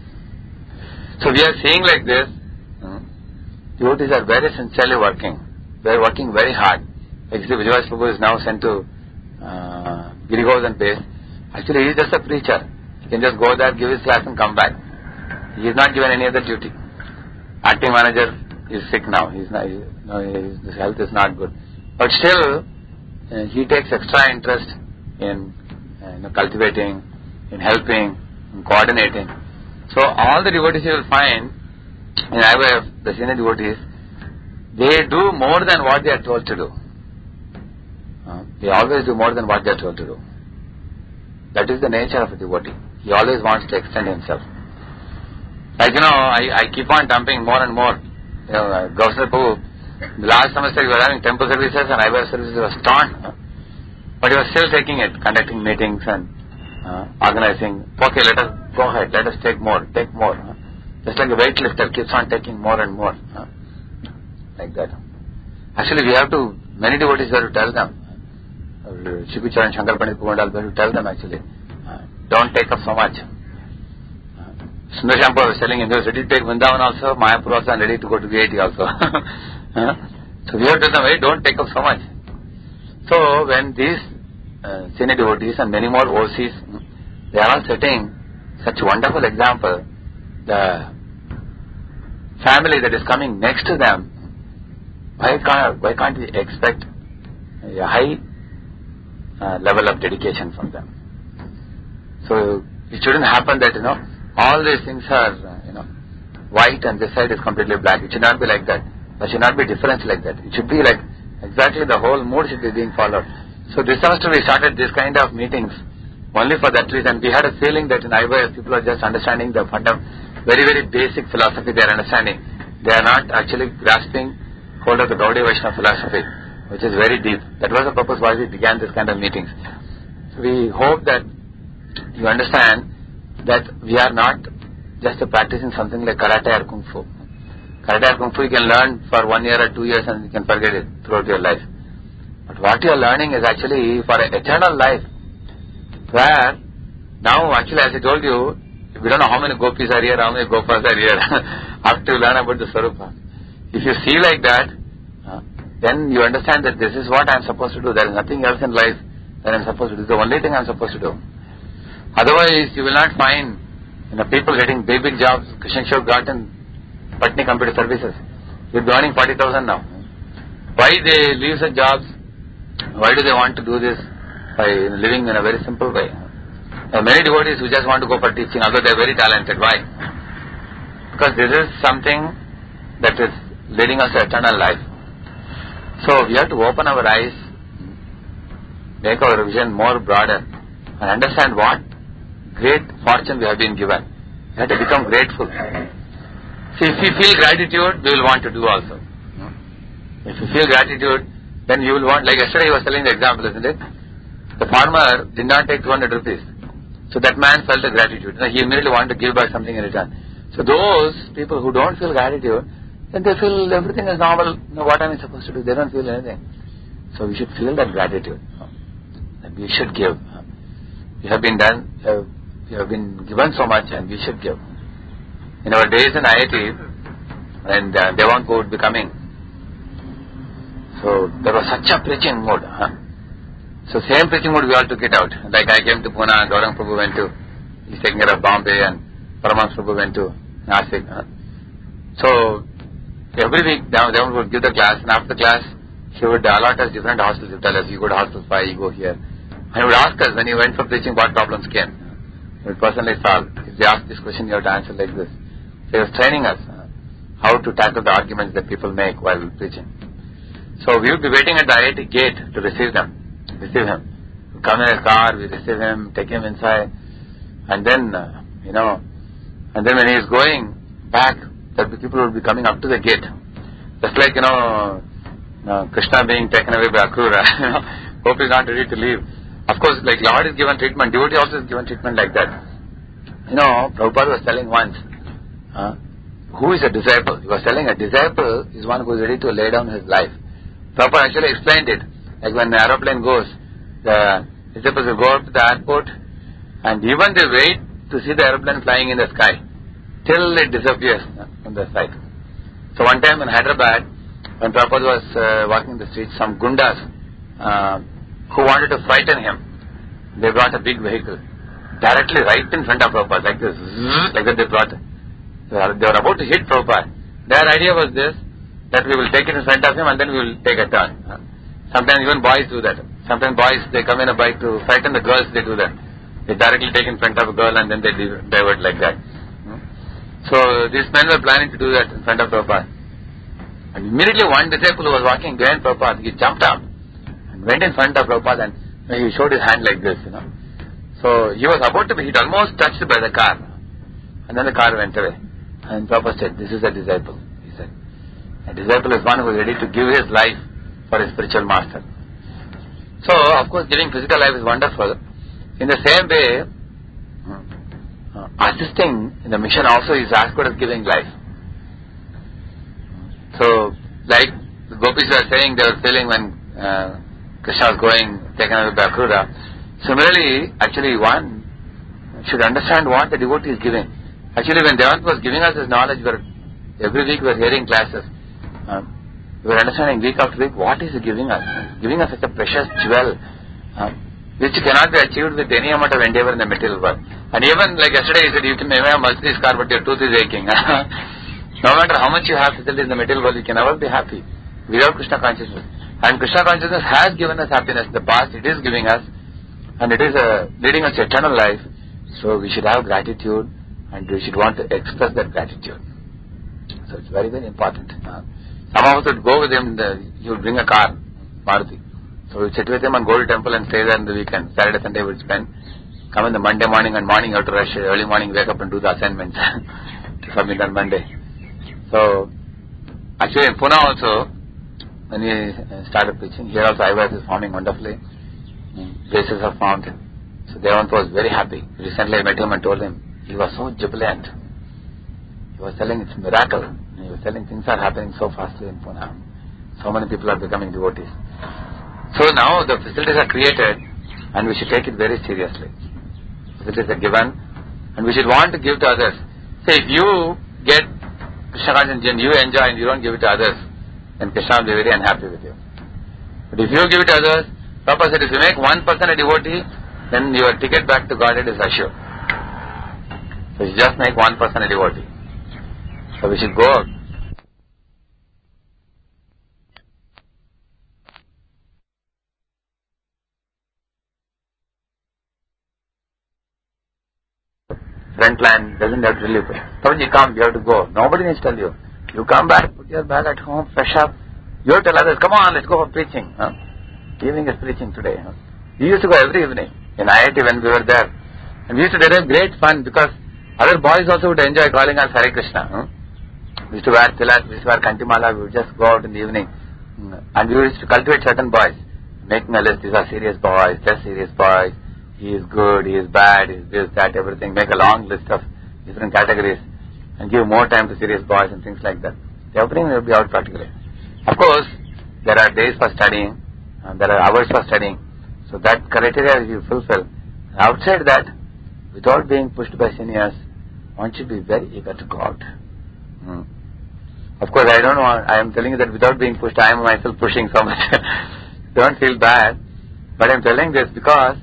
So we are seeing like this, devotees are very sincerely working. They are working very hard. Like Vijayas Prabhu is now sent to Girigosan base. Actually, he is just a preacher. He can just go there, give his class and come back. He is not given any other duty. Acting manager is sick now. His health is not good. But still, he takes extra interest in cultivating, in helping, in coordinating. So all the devotees you will find in IYF, the senior devotees, they do more than what they are told to do. They always do more than what they are told to do. That is the nature of a devotee. He always wants to extend himself. Like, I keep on dumping more and more. Gausan Prabhu, the last semester we were having temple services and IYF services was torn. But he was still taking it, conducting meetings and organizing. Okay, let us go ahead, let us take more. Just like a weightlifter keeps on taking more and more. Like that. Actually, we have to, many devotees have to tell them. Shikucharan, Shankar Pandit Pugandal, we have to tell them actually. Don't take up so much. Sundar Shampa was telling him, he was ready to take Vrindavan also, Mayapur also, and ready to go to VAT also. So we have to tell them, hey, don't take up so much. So when these senior devotees and many more OCs, they are all setting such wonderful example, the family that is coming next to them, why can't we expect a high level of dedication from them? So it shouldn't happen that, all these things are, white and this side is completely black. It should not be like that. There should not be difference like that. It should be like exactly the whole mood should be being followed. So this semester we started this kind of meetings only for that reason. We had a feeling that in IYF people are just understanding the very, very basic philosophy they are understanding. They are not actually grasping hold of the Gaudiya Vaishnava philosophy, which is very deep. That was the purpose why we began this kind of meetings. So we hope that you understand that we are not just practicing something like karate or kung fu. Karate or kung fu you can learn for 1 year or 2 years and you can forget it throughout your life. But what you are learning is actually for an eternal life, where now actually as I told you, we don't know how many gopis are here, how many gopas are here, after you learn about the Swarupa. If you see like that, then you understand that this is what I am supposed to do. There is nothing else in life that I am supposed to do. This is the only thing I am supposed to do. Otherwise, you will not find people getting big jobs. Krishna Shok got in Patni Computer Services. He will be earning 40,000 now. Why they leave such jobs? Why do they want to do this? By living in a very simple way. There are many devotees who just want to go for teaching, although they are very talented. Why? Because this is something that is leading us to eternal life. So we have to open our eyes, make our vision more broader, and understand what great fortune we have been given. We have to become grateful. See, if you feel gratitude, we will want to do also. If you feel gratitude, then you will want, like yesterday I was telling the example, isn't it? The farmer did not take 200 rupees. So that man felt the gratitude. He immediately wanted to give back something in return. So those people who don't feel gratitude, then they feel everything is normal. What am I supposed to do? They don't feel anything. So we should feel that gratitude. And we should give. We have been done. We have been given so much, and we should give. In our days in IIT, when Devant would be coming, so there was such a preaching mood. So same preaching mood we all took it out. Like I came to Pune, Gaurang Prabhu went to, he's taking care of Bombay, and Paramahansa Prabhu went to Nasik. So every week Devant would give the class, and after the class he would allot us different hostels. He would tell us, you go to hostel 5, you go here. And he would ask us when he went for preaching what problems came. He would personally solve. If they ask this question, you have to answer like this. So he was training us how to tackle the arguments that people make while preaching. So we would be waiting at the IIT gate to receive him. We come in a car, we receive him, take him inside, and then, and then when he is going back, the people will be coming up to the gate. Just like, Krishna being taken away by Akrura, hope is not ready to leave. Of course, like Lord is given treatment, devotee also is given treatment like that. Prabhupada was telling once, who is a disciple? He was telling a disciple is one who is ready to lay down his life. Prabhupada actually explained it. Like when the aeroplane goes, the disciples will go up to the airport, and even they wait to see the aeroplane flying in the sky till it disappears from the sight. So one time in Hyderabad, when Prabhupada was walking the streets, some gundas who wanted to frighten him, they brought a big vehicle directly right in front of Prabhupada, like this, like that they brought it. They were about to hit Prabhupada. Their idea was this, that we will take it in front of him and then we will take a turn. Sometimes even boys do that. Sometimes boys, they come in a bike to frighten the girls, they do that. They directly take in front of a girl and then they divert like that. So these men were planning to do that in front of Prabhupada. And immediately one disciple who was walking behind Prabhupada, he jumped up and went in front of Prabhupada and he showed his hand like this, So he was about to be hit, almost touched by the car. And then the car went away. And Prabhupada said, this is a disciple. He said, a disciple is one who is ready to give his life for his spiritual master. So, of course, giving physical life is wonderful. In the same way, assisting in the mission also is as good as giving life. So, like the gopis were saying, they were feeling when Krishna was going, taken away by Akrura. Similarly, actually one should understand what the devotee is giving. Actually, when Devant was giving us his knowledge, every week we were hearing classes. We were understanding week after week what is he giving us. Giving us such a precious jewel, which cannot be achieved with any amount of endeavor in the material world. And even like yesterday he said, you can have a Mercedes car but your tooth is aching. No matter how much you have facilities in the material world, you can never be happy without Krishna consciousness. And Krishna consciousness has given us happiness in the past, it is giving us, and it is leading us to eternal life. So we should have gratitude and we should want to express that gratitude. So it's very, very important. Some of us would go with him, he would bring a car, Maruti. So we would sit with him and go to temple and stay there in the weekend. Saturday, Sunday we would spend. Come in the Monday morning, and morning you have to rush, early morning wake up and do the assignments to submit on Monday. So, actually in Pune also, when we started preaching, here also IYS is forming wonderfully. Places are formed. So Devant was very happy. Recently I met him and told him, he was so jubilant. He was telling it's a miracle. He was telling things are happening so fastly in Pune. So many people are becoming devotees. So now the facilities are created and we should take it very seriously. Facilities are given and we should want to give to others. Say if you get Krishna consciousness and you enjoy and you don't give it to others, then Krishna will be very unhappy with you. But if you give it to others, Prabhupada said if you make one person a devotee, then your ticket back to Godhead is assured. So you just make one person a devotee. So we should go out. Front line doesn't have to tell you. When you come, you have to go. Nobody needs to tell you. You come back, put your bag at home, fresh up. You tell others, come on, let's go for preaching. Evening is preaching today. We used to go every evening in IIT when we were there. And we used to derive great fun because other boys also would enjoy calling us Hare Krishna. We used to wear tilas, we used to wear kantimala, we would just go out in the evening. And we used to cultivate certain boys, making a list, these are serious boys, just serious boys. He is good, he is bad, he is this, that, everything. Make a long list of different categories. and give more time to serious boys and things like that. The opening will be out practically. Of course, there are days for studying, and there are hours for studying. So that criteria you fulfill. Outside that, without being pushed by seniors, one should be very eager to go out. Of course, I don't want, I am telling you that without being pushed, I am myself pushing so much. Don't feel bad. But I am telling this because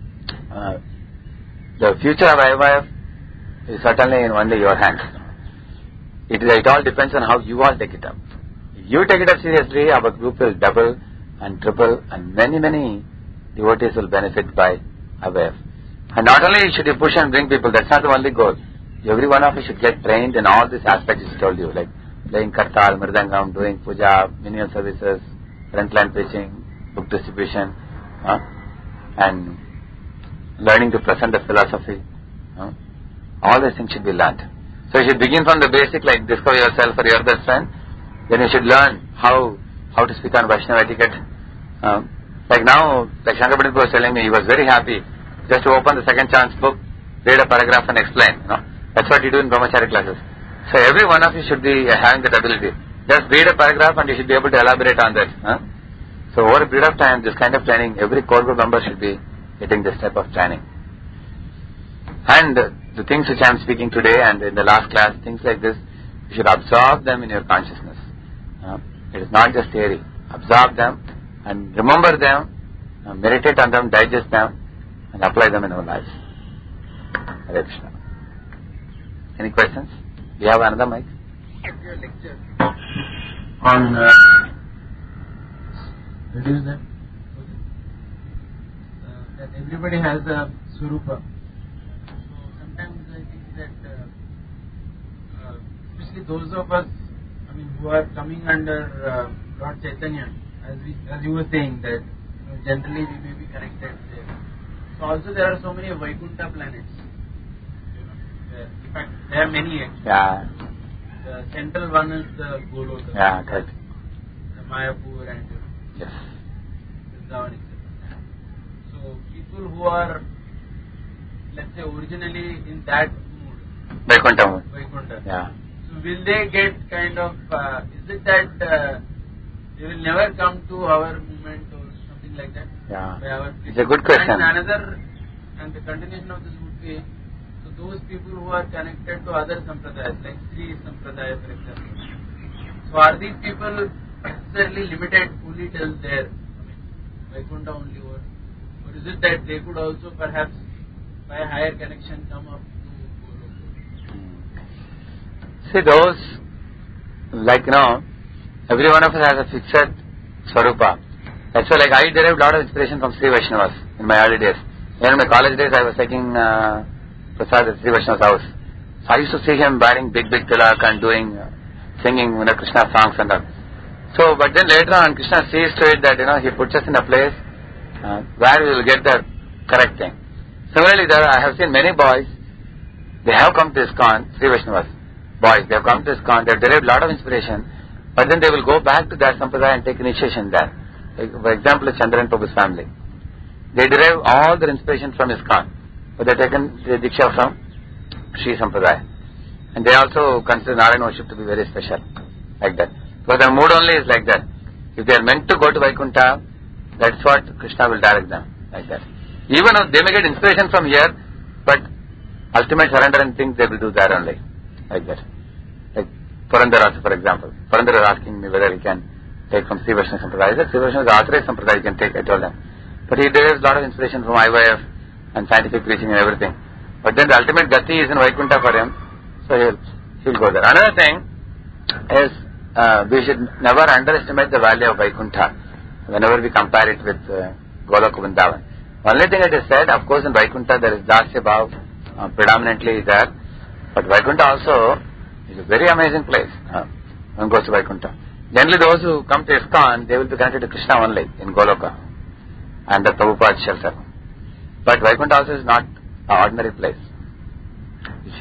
the future of IYF is certainly in only your hands. It all depends on how you all take it up. If you take it up seriously, our group will double and triple, and many devotees will benefit by IYF. And not only should you push and bring people, that's not the only goal. Every one of you should get trained in all these aspects I told you, like playing kartal, mridangam, doing puja, menial services, frontline preaching, book distribution, and learning to present the philosophy. All these things should be learned. So you should begin from the basic, like discover yourself or your best friend. Then you should learn how to speak on Vaishnava etiquette. Like now, like Shankar Pandit was telling me, he was very happy just to open the second chance book, read a paragraph and explain. That's what you do in Brahmachari classes. So every one of you should be having that ability. Just read a paragraph and you should be able to elaborate on that. So over a period of time, this kind of training, every core group member should be getting this type of training. And the things which I am speaking today and in the last class, things like this, you should absorb them in your consciousness. It is not just theory. Absorb them and remember them, meditate on them, digest them, and apply them in our lives. Hare Krishna. Any questions? Do you have another mic? Your lecture on reduce them. That everybody has a Swarupa. So sometimes I think that especially those of us, who are coming under Lord Chaitanya, as you were saying that generally we may be connected there. So also there are so many Vaikuntha planets. In fact, there are many actually. Yeah. The central one is the Goloka. Yeah, correct. The Mayapur and yes. Vrindavan, etc. So people who are, let's say, originally in that mood. Vaikuntha. Yeah. So will they get kind of, is it that they will never come to our movement or something like that? Yeah. It's a good question. And the continuation of this would be, so those people who are connected to other sampradayas, like Sri Sampradaya for example. So are these people necessarily limited only till there? Vaikuntha only, or is it that they could also perhaps by a higher connection come up to Goloka? See those, like every one of us has a fixed Swarupa. That's why I derived a lot of inspiration from Sri Vaishnavas in my early days. Even in my college days I was taking Prasad at Sri Vaishnava's house. So I used to see him wearing big tilak and singing Krishna songs and all. So, but then later on Krishna sees to it that he puts us in a place where we will get the correct thing. Similarly, I have seen many boys, they have come to ISKCON, Sri Vaishnavas. Boys, they have come to ISKCON, they have derived a lot of inspiration, but then they will go back to their sampradaya and take initiation there. For example, Chandran Prabhu's family. They derive all their inspiration from ISKCON, but they have taken the Diksha from Sri Sampradaya. And they also consider Narayana worship to be very special, like that. So their mood only is like that. If they are meant to go to Vaikuntha, that's what Krishna will direct them, like that. Even if they may get inspiration from here, but ultimate surrender and things they will do there only, like that. Like Purandara, for example. Purandara is asking me whether he can take from Sri Vaishnava Sampradaya. I said Sri Vaishnava is authorized Sampradaya, you can take, I told him. But he derives a lot of inspiration from IYF and scientific preaching and everything. But then the ultimate gati is in Vaikuntha for him, so he'll go there. Another thing is, we should never underestimate the value of Vaikuntha whenever we compare it with Goloka Vrindavan. Only thing it is said, of course in Vaikuntha there is Dasya Bhav predominantly there, but Vaikuntha also is a very amazing place. One goes to Vaikuntha. Generally those who come to ISKCON, they will be connected to Krishna only in Goloka and the Prabhupada shelter. But Vaikuntha also is not an ordinary place. If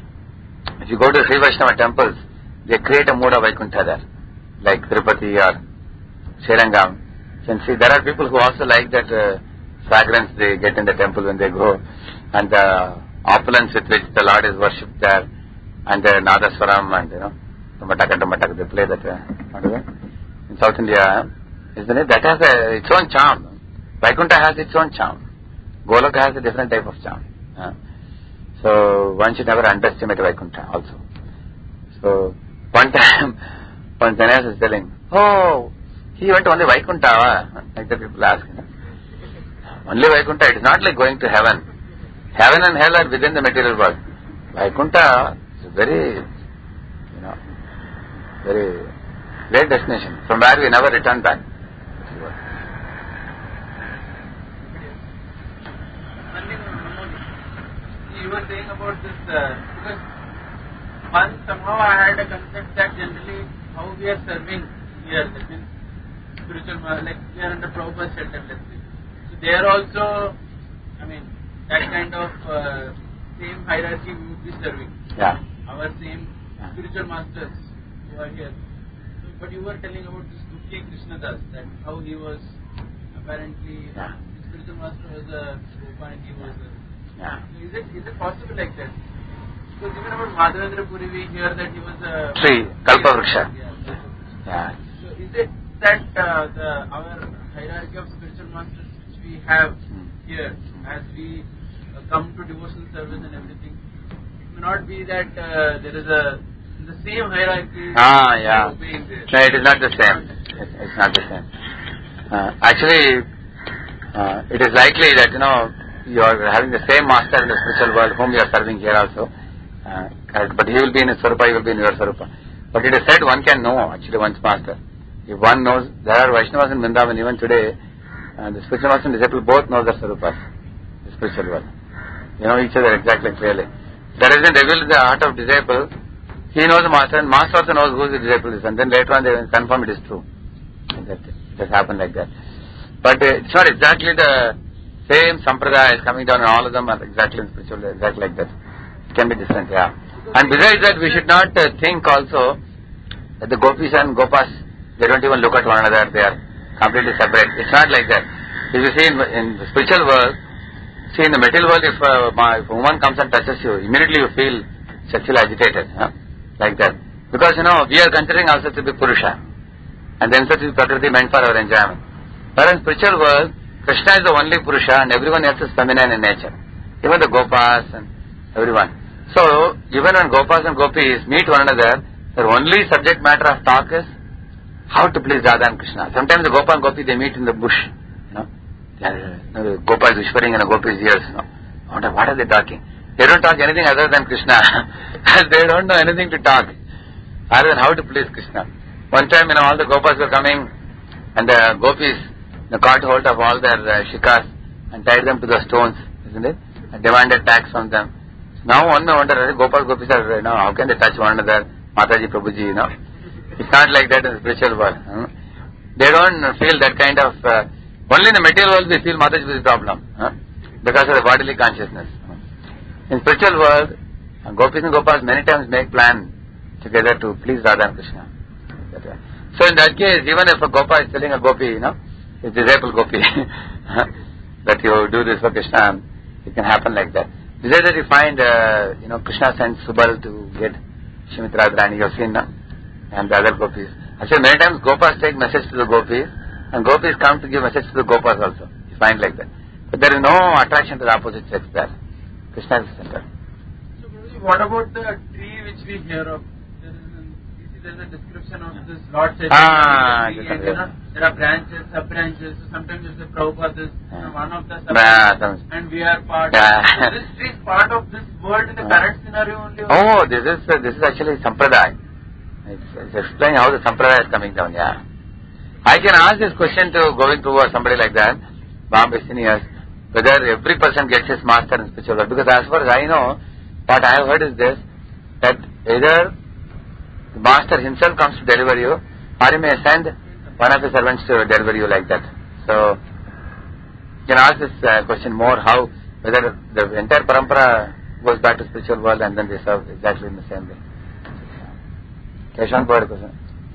you go to Sri Vaishnava temples, they create a mood of Vaikuntha there, like Tirupati or Srirangam. You can see there are people who also like that fragrance they get in the temple when they go, and the opulence with which the Lord is worshipped there, and Nadaswaram and Tumataka, they play that. In South India, isn't it? That has its own charm. Vaikuntha has its own charm. Goloka has a different type of charm. So one should never underestimate Vaikuntha also. So one time, one Sannyas is telling, oh, he went to only Vaikuntha, like the people ask. Only Vaikuntha, it is not like going to heaven. Heaven and hell are within the material world. Vaikuntha is a very, very great destination from where we never return back. You were saying about this, because once somehow I had a concept that generally how we are serving here, that means spiritual, like we are under Prabhupada's shelter, let's say. So there also, that kind of same hierarchy we would be serving. Yeah. Our same spiritual masters who are here. So, but you were telling about this Dukhi Krishnadas, that how he was apparently, his spiritual master was a Gopa and he was a... Yeah. So is it possible like that? Because even about Madhavendra Puri we hear that he was a... Tree, Kalpavruksha. Yeah. So is it that our hierarchy of spiritual masters which we have here as we come to devotional service and everything, it may not be that there is the same hierarchy obeying this. No, it is not the same. It's not the same. Actually, it is likely that, you are having the same master in the spiritual world whom you are serving here also. But he will be in his Swarupa, he will be in your Swarupa. But it is said one can know actually one's master. If one knows, there are Vaishnavas in Vrindavan even today, the spiritual master and disciple both know their Swarupas, the spiritual world. You know each other exactly clearly. There is a revealed in the heart of disciple, he knows the master and master also knows who the disciple is, and then later on they will confirm it is true. It has happened like that. But it's not exactly the same sampradaya is coming down and all of them are exactly in spiritual, exactly like that. It can be different, And besides that, we should not think also that the gopis and gopas, they don't even look at one another, they are completely separate. It's not like that. If you see in the spiritual world, in the material world, if a woman comes and touches you, immediately you feel sexually agitated, like that. Because, we are considering ourselves to be Purusha. And then such is Prakriti meant for our enjoyment. But in spiritual world, Krishna is the only Purusha and everyone else is feminine in nature. Even the Gopas and everyone. So, even when Gopas and Gopis meet one another, their only subject matter of talk is how to please Radha and Krishna. Sometimes the Gopa and Gopi, they meet in the bush. The Gopa is whispering in a Gopi's ears. What are they talking? They don't talk anything other than Krishna. They don't know anything to talk other than how to please Krishna. One time, all the Gopas were coming and the Gopis caught hold of all their shikas and tied them to the stones, isn't it? And demanded tax from them. Now one may wonder, Gopis are, how can they touch one another? Mataji, Prabhuji, It's not like that in the spiritual world. They don't feel that kind of, only in the material world we feel Mataji is a problem, because of the bodily consciousness. In spiritual world, Gopis and Gopas many times make plan together to please Radha and Krishna. So in that case, even if a Gopa is telling a Gopi, his disciple Gopi, that you do this for Krishna, it can happen like that. Besides that, you find, Krishna sends Subal to get Shrimati Radharani, you have seen, and the other Gopis. Actually, many times Gopas take message to the Gopis, and Gopis come to give message to the Gopas also. You find like that. But there is no attraction to the opposite sex there. Krishna is the center. So, what about the tree which we hear of? There is a description of this Lord said there are branches, sub-branches. So sometimes you say Prabhupada is one of the sub-branches and we are part of so this tree is part of this world in the current scenario only? Oh, this is actually Sampradaya. It's explaining how the Sampradaya is coming down, I can ask this question to Govind Prabhu or somebody like that, Bombay Seniors, whether every person gets his master in spiritual world. Because as far as I know, what I have heard is this, that either the master himself comes to deliver you, or he may send one of his servants to deliver you like that. So, you can ask this question more, whether the entire parampara goes back to spiritual world and then they serve exactly in the same way. Keshan, what question?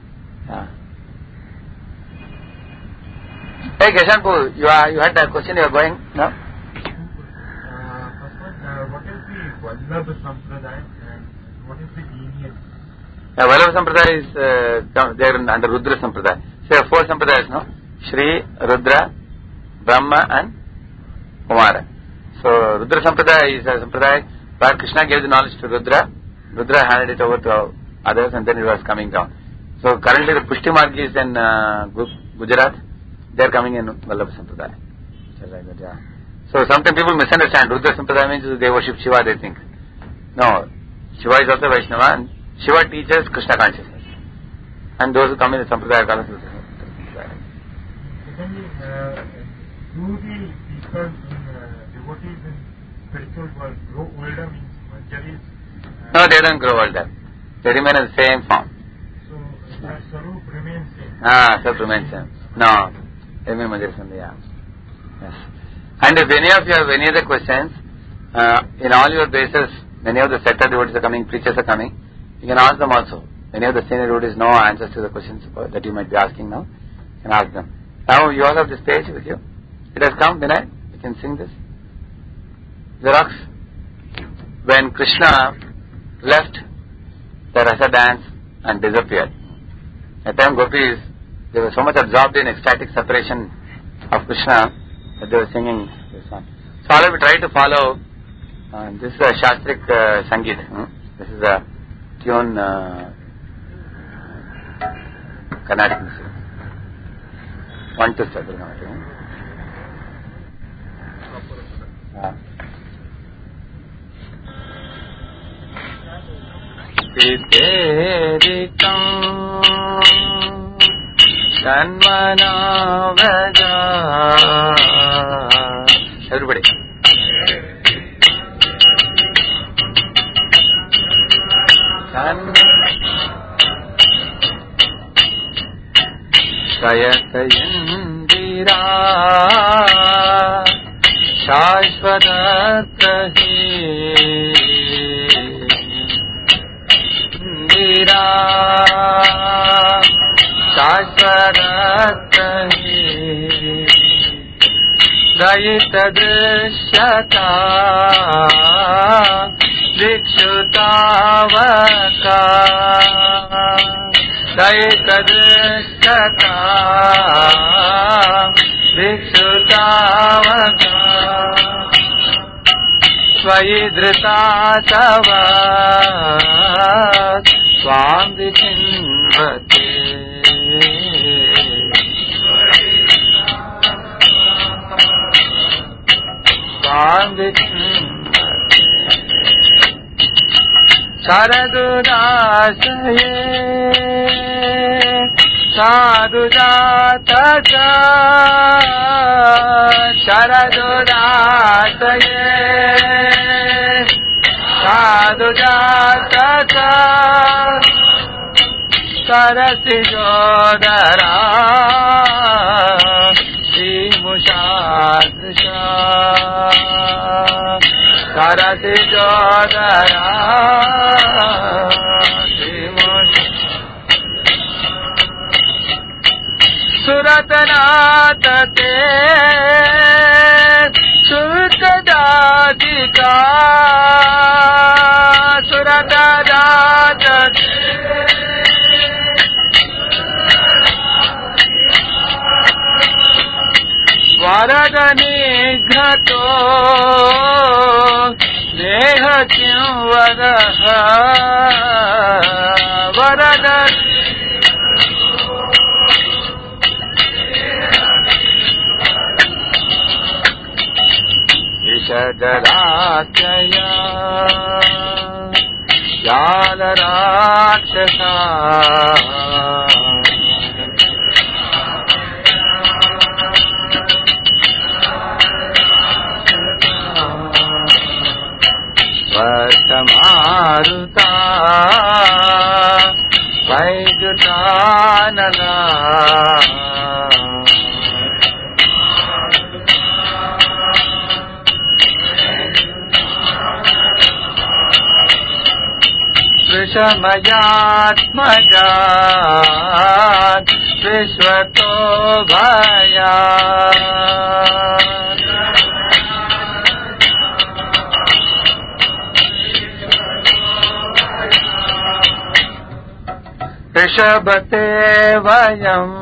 Hey Keshanpur, you had that question, you are going, no? First one, what is the Vallabha Sampradaya and what is the lineage? Vallabha Sampradaya is they are under Rudra Sampradaya. So there are 4 Sampradayas, no? Shri, Rudra, Brahma and Kumara. So Rudra Sampradaya is a Sampradaya where Krishna gave the knowledge to Rudra. Rudra handed it over to others and then it was coming down. So currently the Pushti Margi is in Gujarat. They are coming in Vallabha Sampradaya. So sometimes people misunderstand. Rudra Sampradaya means they worship Shiva, they think. No. Shiva is also Vaishnava and Shiva teaches Krishna consciousness. And those who come in the Sampradaya call us Rudra Sampradaya. Secondly, do the people in devotees in spiritual world grow older, means Manjaris? No, they don't grow older. They remain in the same form. So their Sarup remains same? Sarup remains same. No. They remain Manjaris only, yeah. Yes. And if any of you have any other questions, in all your bases, many of the sector devotees are coming, preachers are coming, you can ask them also. Many of the senior devotees know answers to the questions that you might be asking now. You can ask them. Now you all have this page with you. It has come, Vinay. You can sing this. Xerox. When Krishna left the rasa dance and disappeared, at the time gopis, they were so much absorbed in ecstatic separation of Krishna that they were singing this one. So all of you try to follow. This is a Shastrik Sangeet. This is a tune, Carnatic music. 1 to 7. Piteritam Shanmana Vaja. Everybody. Sayatayindira Shashvatatrahi Indira Shashvatatrahi Dayita Drishyata Vikshutavaka Dayita Drishyata Vikshutavaka Swayidrita Tava Swam Vichinvate Swam Vichinvate Sharadudasaye Sadhujataka Sharadudasaye Sadhujataka Sarasi Jodara Shimushadrisha Sarasi Jodara Suratanatate Sutadadika Suratadatate Varadanighrato Nehatyam Vadaha Varadan Ishadarakaya Yala Rakshasa Vasamaruta Vaijutanala Vishamayatmajat Vishwato Bhayat वृषभते वयम्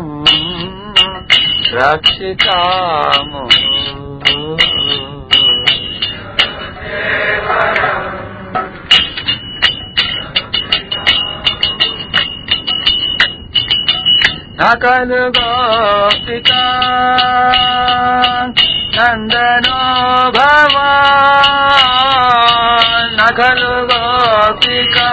रक्षितामः न खलु गोपिका नन्दनो भवान् न खलु गोपिका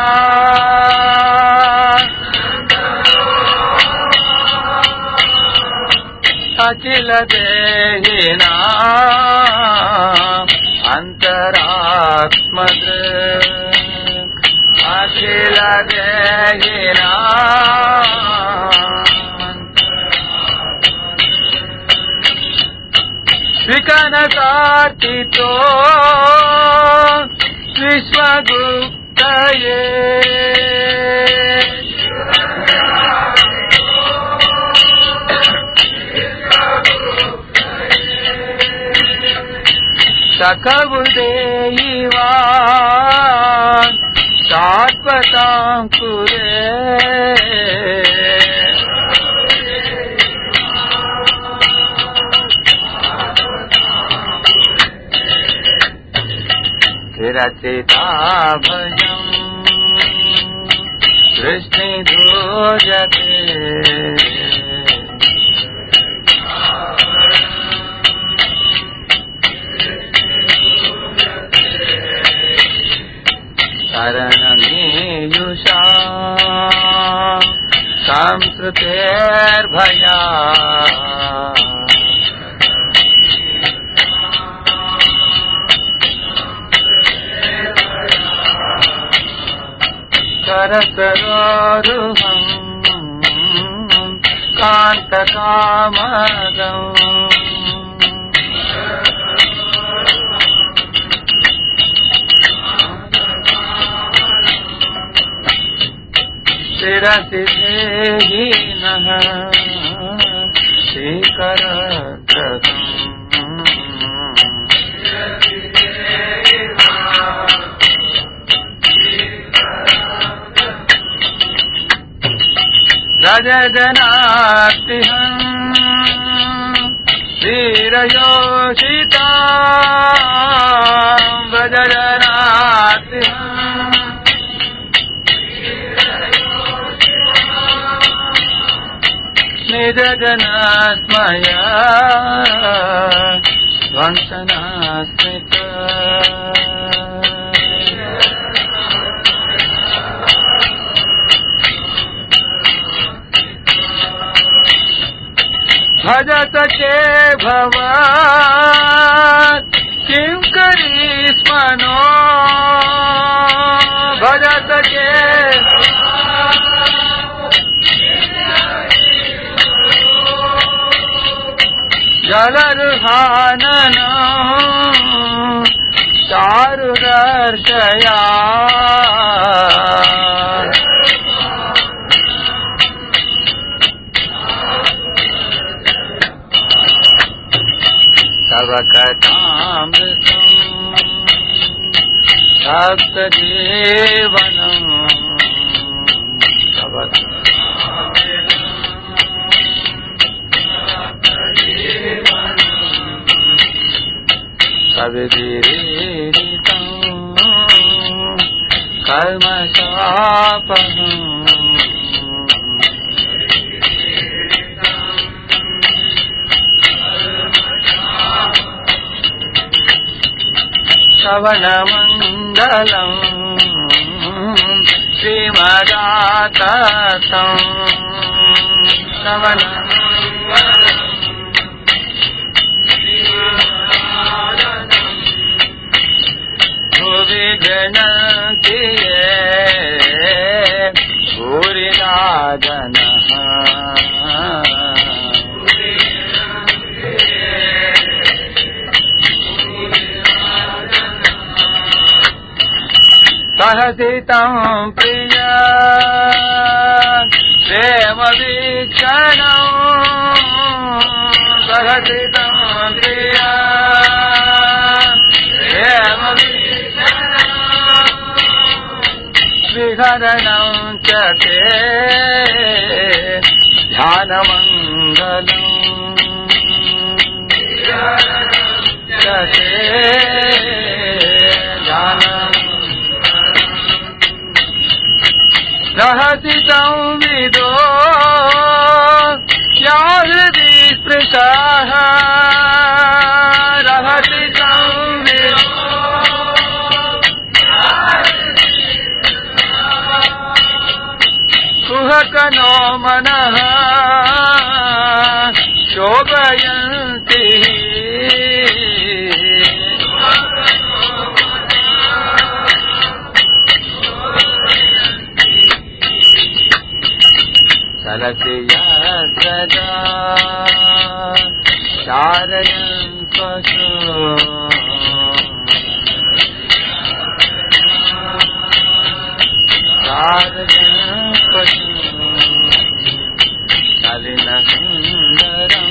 अखिल देहिना अन्तरात्मदृक् अखिल देहिना विकनकार्तितो विश्वगुप्तये सकबुदेयिवान् शाश्वताङ्कुरे रचिताभयम् कृष्णिधूयते शरणमीयुषा संस्कृतेर्भया करसरोरुहम् कान्तकामदम् शिरसि देहिनः श्रीकरग्रहम् रजजनार्तिहम् वीरयोषिता व्रजजनार्तिहम् निजजनास्मया ध्वंसनास्मिता भजत के भवान् किं करीष्मनो भजत के जलरुहानन चारुदर्शया तव कथामृतम् भक्तजीवनम् तव कविभिरीडितम् कर्मशापहम् श्रवणमङ्गलम् श्रीमदाततम् श्रवणमङ्गलम् भुवि गणन्ति ये भूरिदा जनः सहसितं प्रिय प्रेमवीक्षणम् सहसितं प्रिय Viharanam chate Dhyanamangalam chate Dhyanamangalam Rahasitam vido Yahri Prishaha Rahasitam vido Kuhakano manaha Shobhayanti Salatiya sada Sharayan pashu Sharayan pashu Nalina sundaram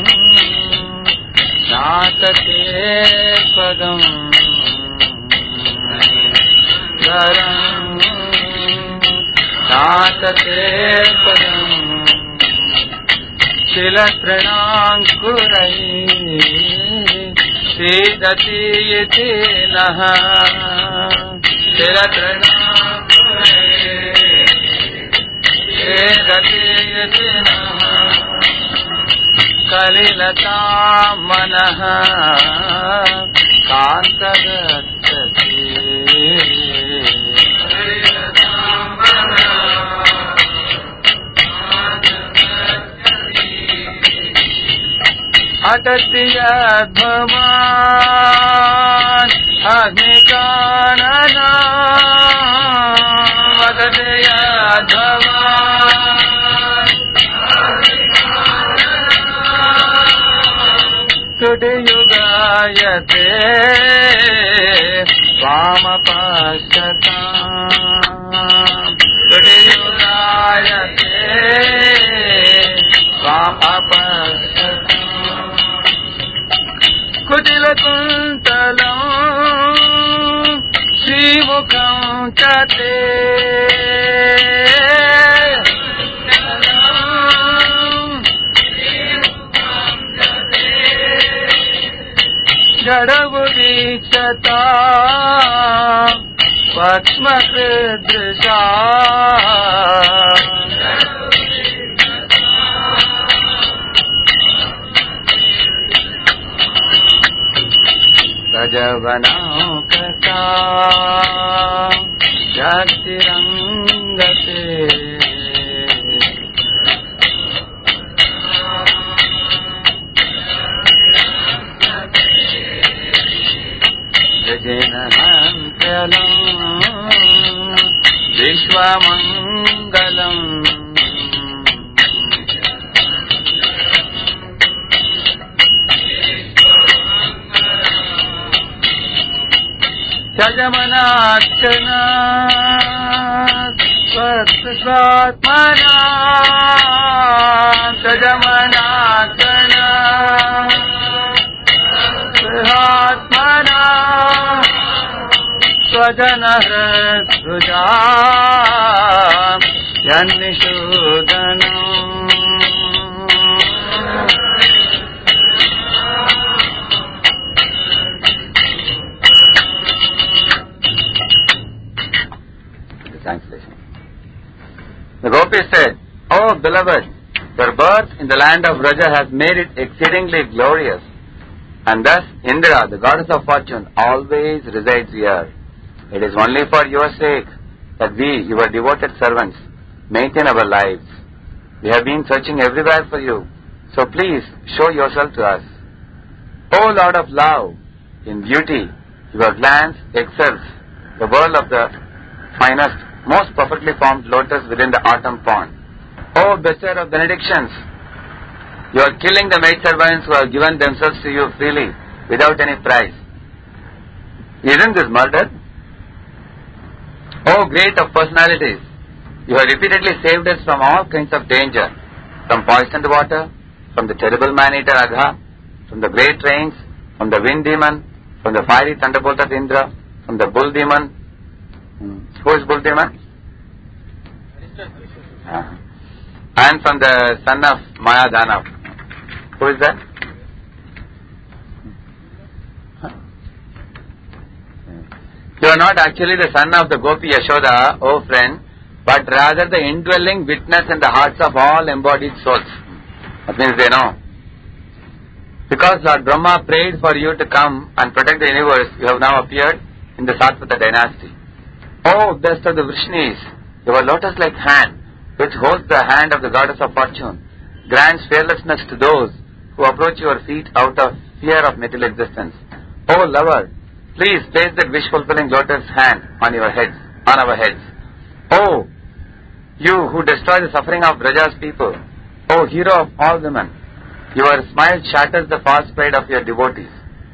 Natate padam Dharam Natate padam Shilatranankurai Sidati iti naha Shilatranankurai Sidati iti naha Kalilata manaha Kantagattati Atatiyad bhavan Agnikanana Atatiyad bhavan Tudiyugayate Vamapashatam Tudiyugayate Vamapashatam Kutilakuntalam Srimukam chate Jadavudikshata Patmakridrisha Rajavanakata Jagtirangate Jajananantyalam Vishwamangalam Jajamanachana Svatmana Jajamanachana Svatmana Svajanahruja Yannishudanam Translation. The Gopi said, "Oh beloved, your birth in the land of Vraja has made it exceedingly glorious, and thus Indra, the goddess of fortune, always resides here. It is only for your sake that we, your devoted servants, maintain our lives. We have been searching everywhere for you, so please show yourself to us. O Lord of love, in beauty, your glance excels the world of the finest, most perfectly formed lotus within the autumn pond. O bestower of benedictions, you are killing the maidservants who have given themselves to you freely, without any price. Isn't this murder? O great of personalities, you have repeatedly saved us from all kinds of danger, from poisoned water, from the terrible man-eater Agha, from the great rains, from the wind demon, from the fiery thunderbolt of Indra, from the bull demon. Who is bull demon? And from the son of Maya Danav. Who is that? You are not actually the son of the Gopi Yashoda, oh friend, but rather the indwelling witness in the hearts of all embodied souls. That means they know. Because Lord Brahma prayed for you to come and protect the universe, you have now appeared in the Satvata dynasty. Oh, best of the Vrishnis, your lotus-like hand, which holds the hand of the goddess of fortune, grants fearlessness to those who approach your feet out of fear of material existence. Oh, lover, please place that wish-fulfilling lotus hand on your heads, on our heads. Oh, you who destroy the suffering of Braja's people, oh, hero of all women, your smile shatters the false pride of your devotees.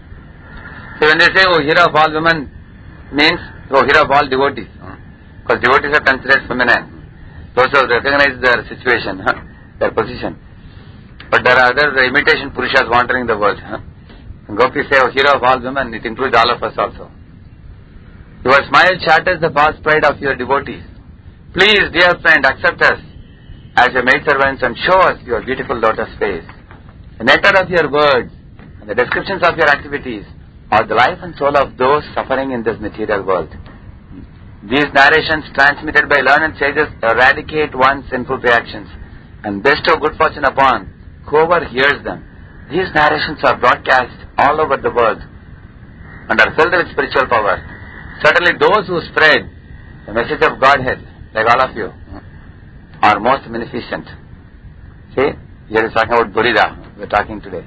So when they say, oh, hero of all women, means, oh, hero of all devotees. Because devotees are considered feminine. Those who recognize their situation, their position. But there are other imitation Purushas wandering the world. Gopis say, oh, hero of all women, it includes all of us also. Your smile shatters the false pride of your devotees. Please, dear friend, accept us as your maidservants and show us your beautiful lotus face. The nectar of your words and the descriptions of your activities are the life and soul of those suffering in this material world. These narrations transmitted by learned sages eradicate one's sinful reactions and bestow good fortune upon whoever hears them. These narrations are broadcast all over the world and are filled with spiritual power. Certainly those who spread the message of Godhead, like all of you, are most beneficent. See, here is talking about Burida. We are talking today.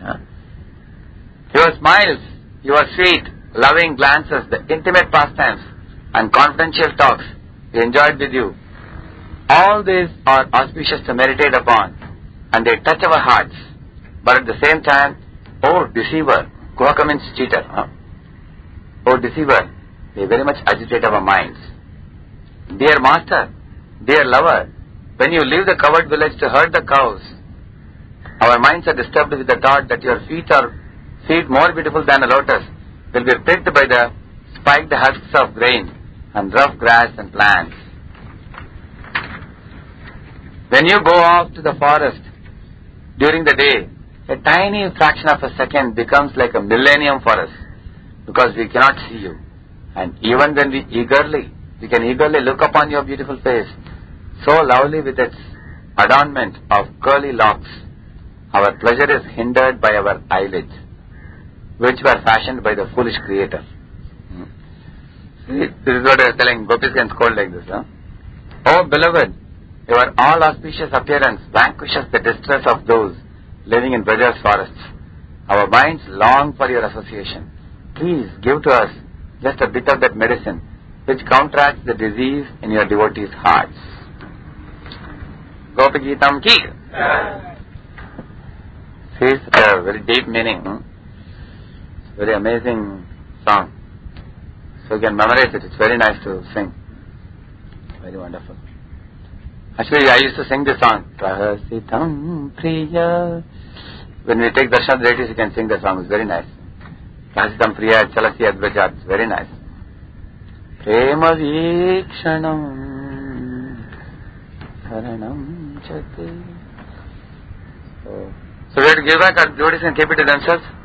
Your smiles, your sweet, loving glances, the intimate pastimes and confidential talks we enjoyed with you, all these are auspicious to meditate upon and they touch our hearts. But at the same time, oh deceiver, Gohaka means cheater. Oh deceiver, they very much agitate our minds. Dear master, dear lover, when you leave the covered village to herd the cows, our minds are disturbed with the thought that your feet more beautiful than a lotus will be pricked by the spiked husks of grain and rough grass and plants. When you go off to the forest during the day, a tiny fraction of a second becomes like a millennium for us because we cannot see you. And even when we can eagerly look upon your beautiful face, so lovely with its adornment of curly locks, our pleasure is hindered by our eyelids, which were fashioned by the foolish creator. This is what I was telling. Gopis can scold like this. Oh beloved, your all auspicious appearance vanquishes the distress of those living in Braja's forests. Our minds long for your association. Please give to us just a bit of that medicine which counteracts the disease in your devotees' hearts. Gopi Geetam ki. See, it's a very deep meaning. Very amazing song. So you can memorize it. It's very nice to sing. Very wonderful. Actually, I used to sing this song. Prahasitam Priya. When we take darshan of the deities, you can sing the song. It's very nice. Prahasitam Priya Chalasi Advajat. It's very nice. Prema Vikshanam Haranam Chati. So we have to give back, our devotees can keep it to themselves.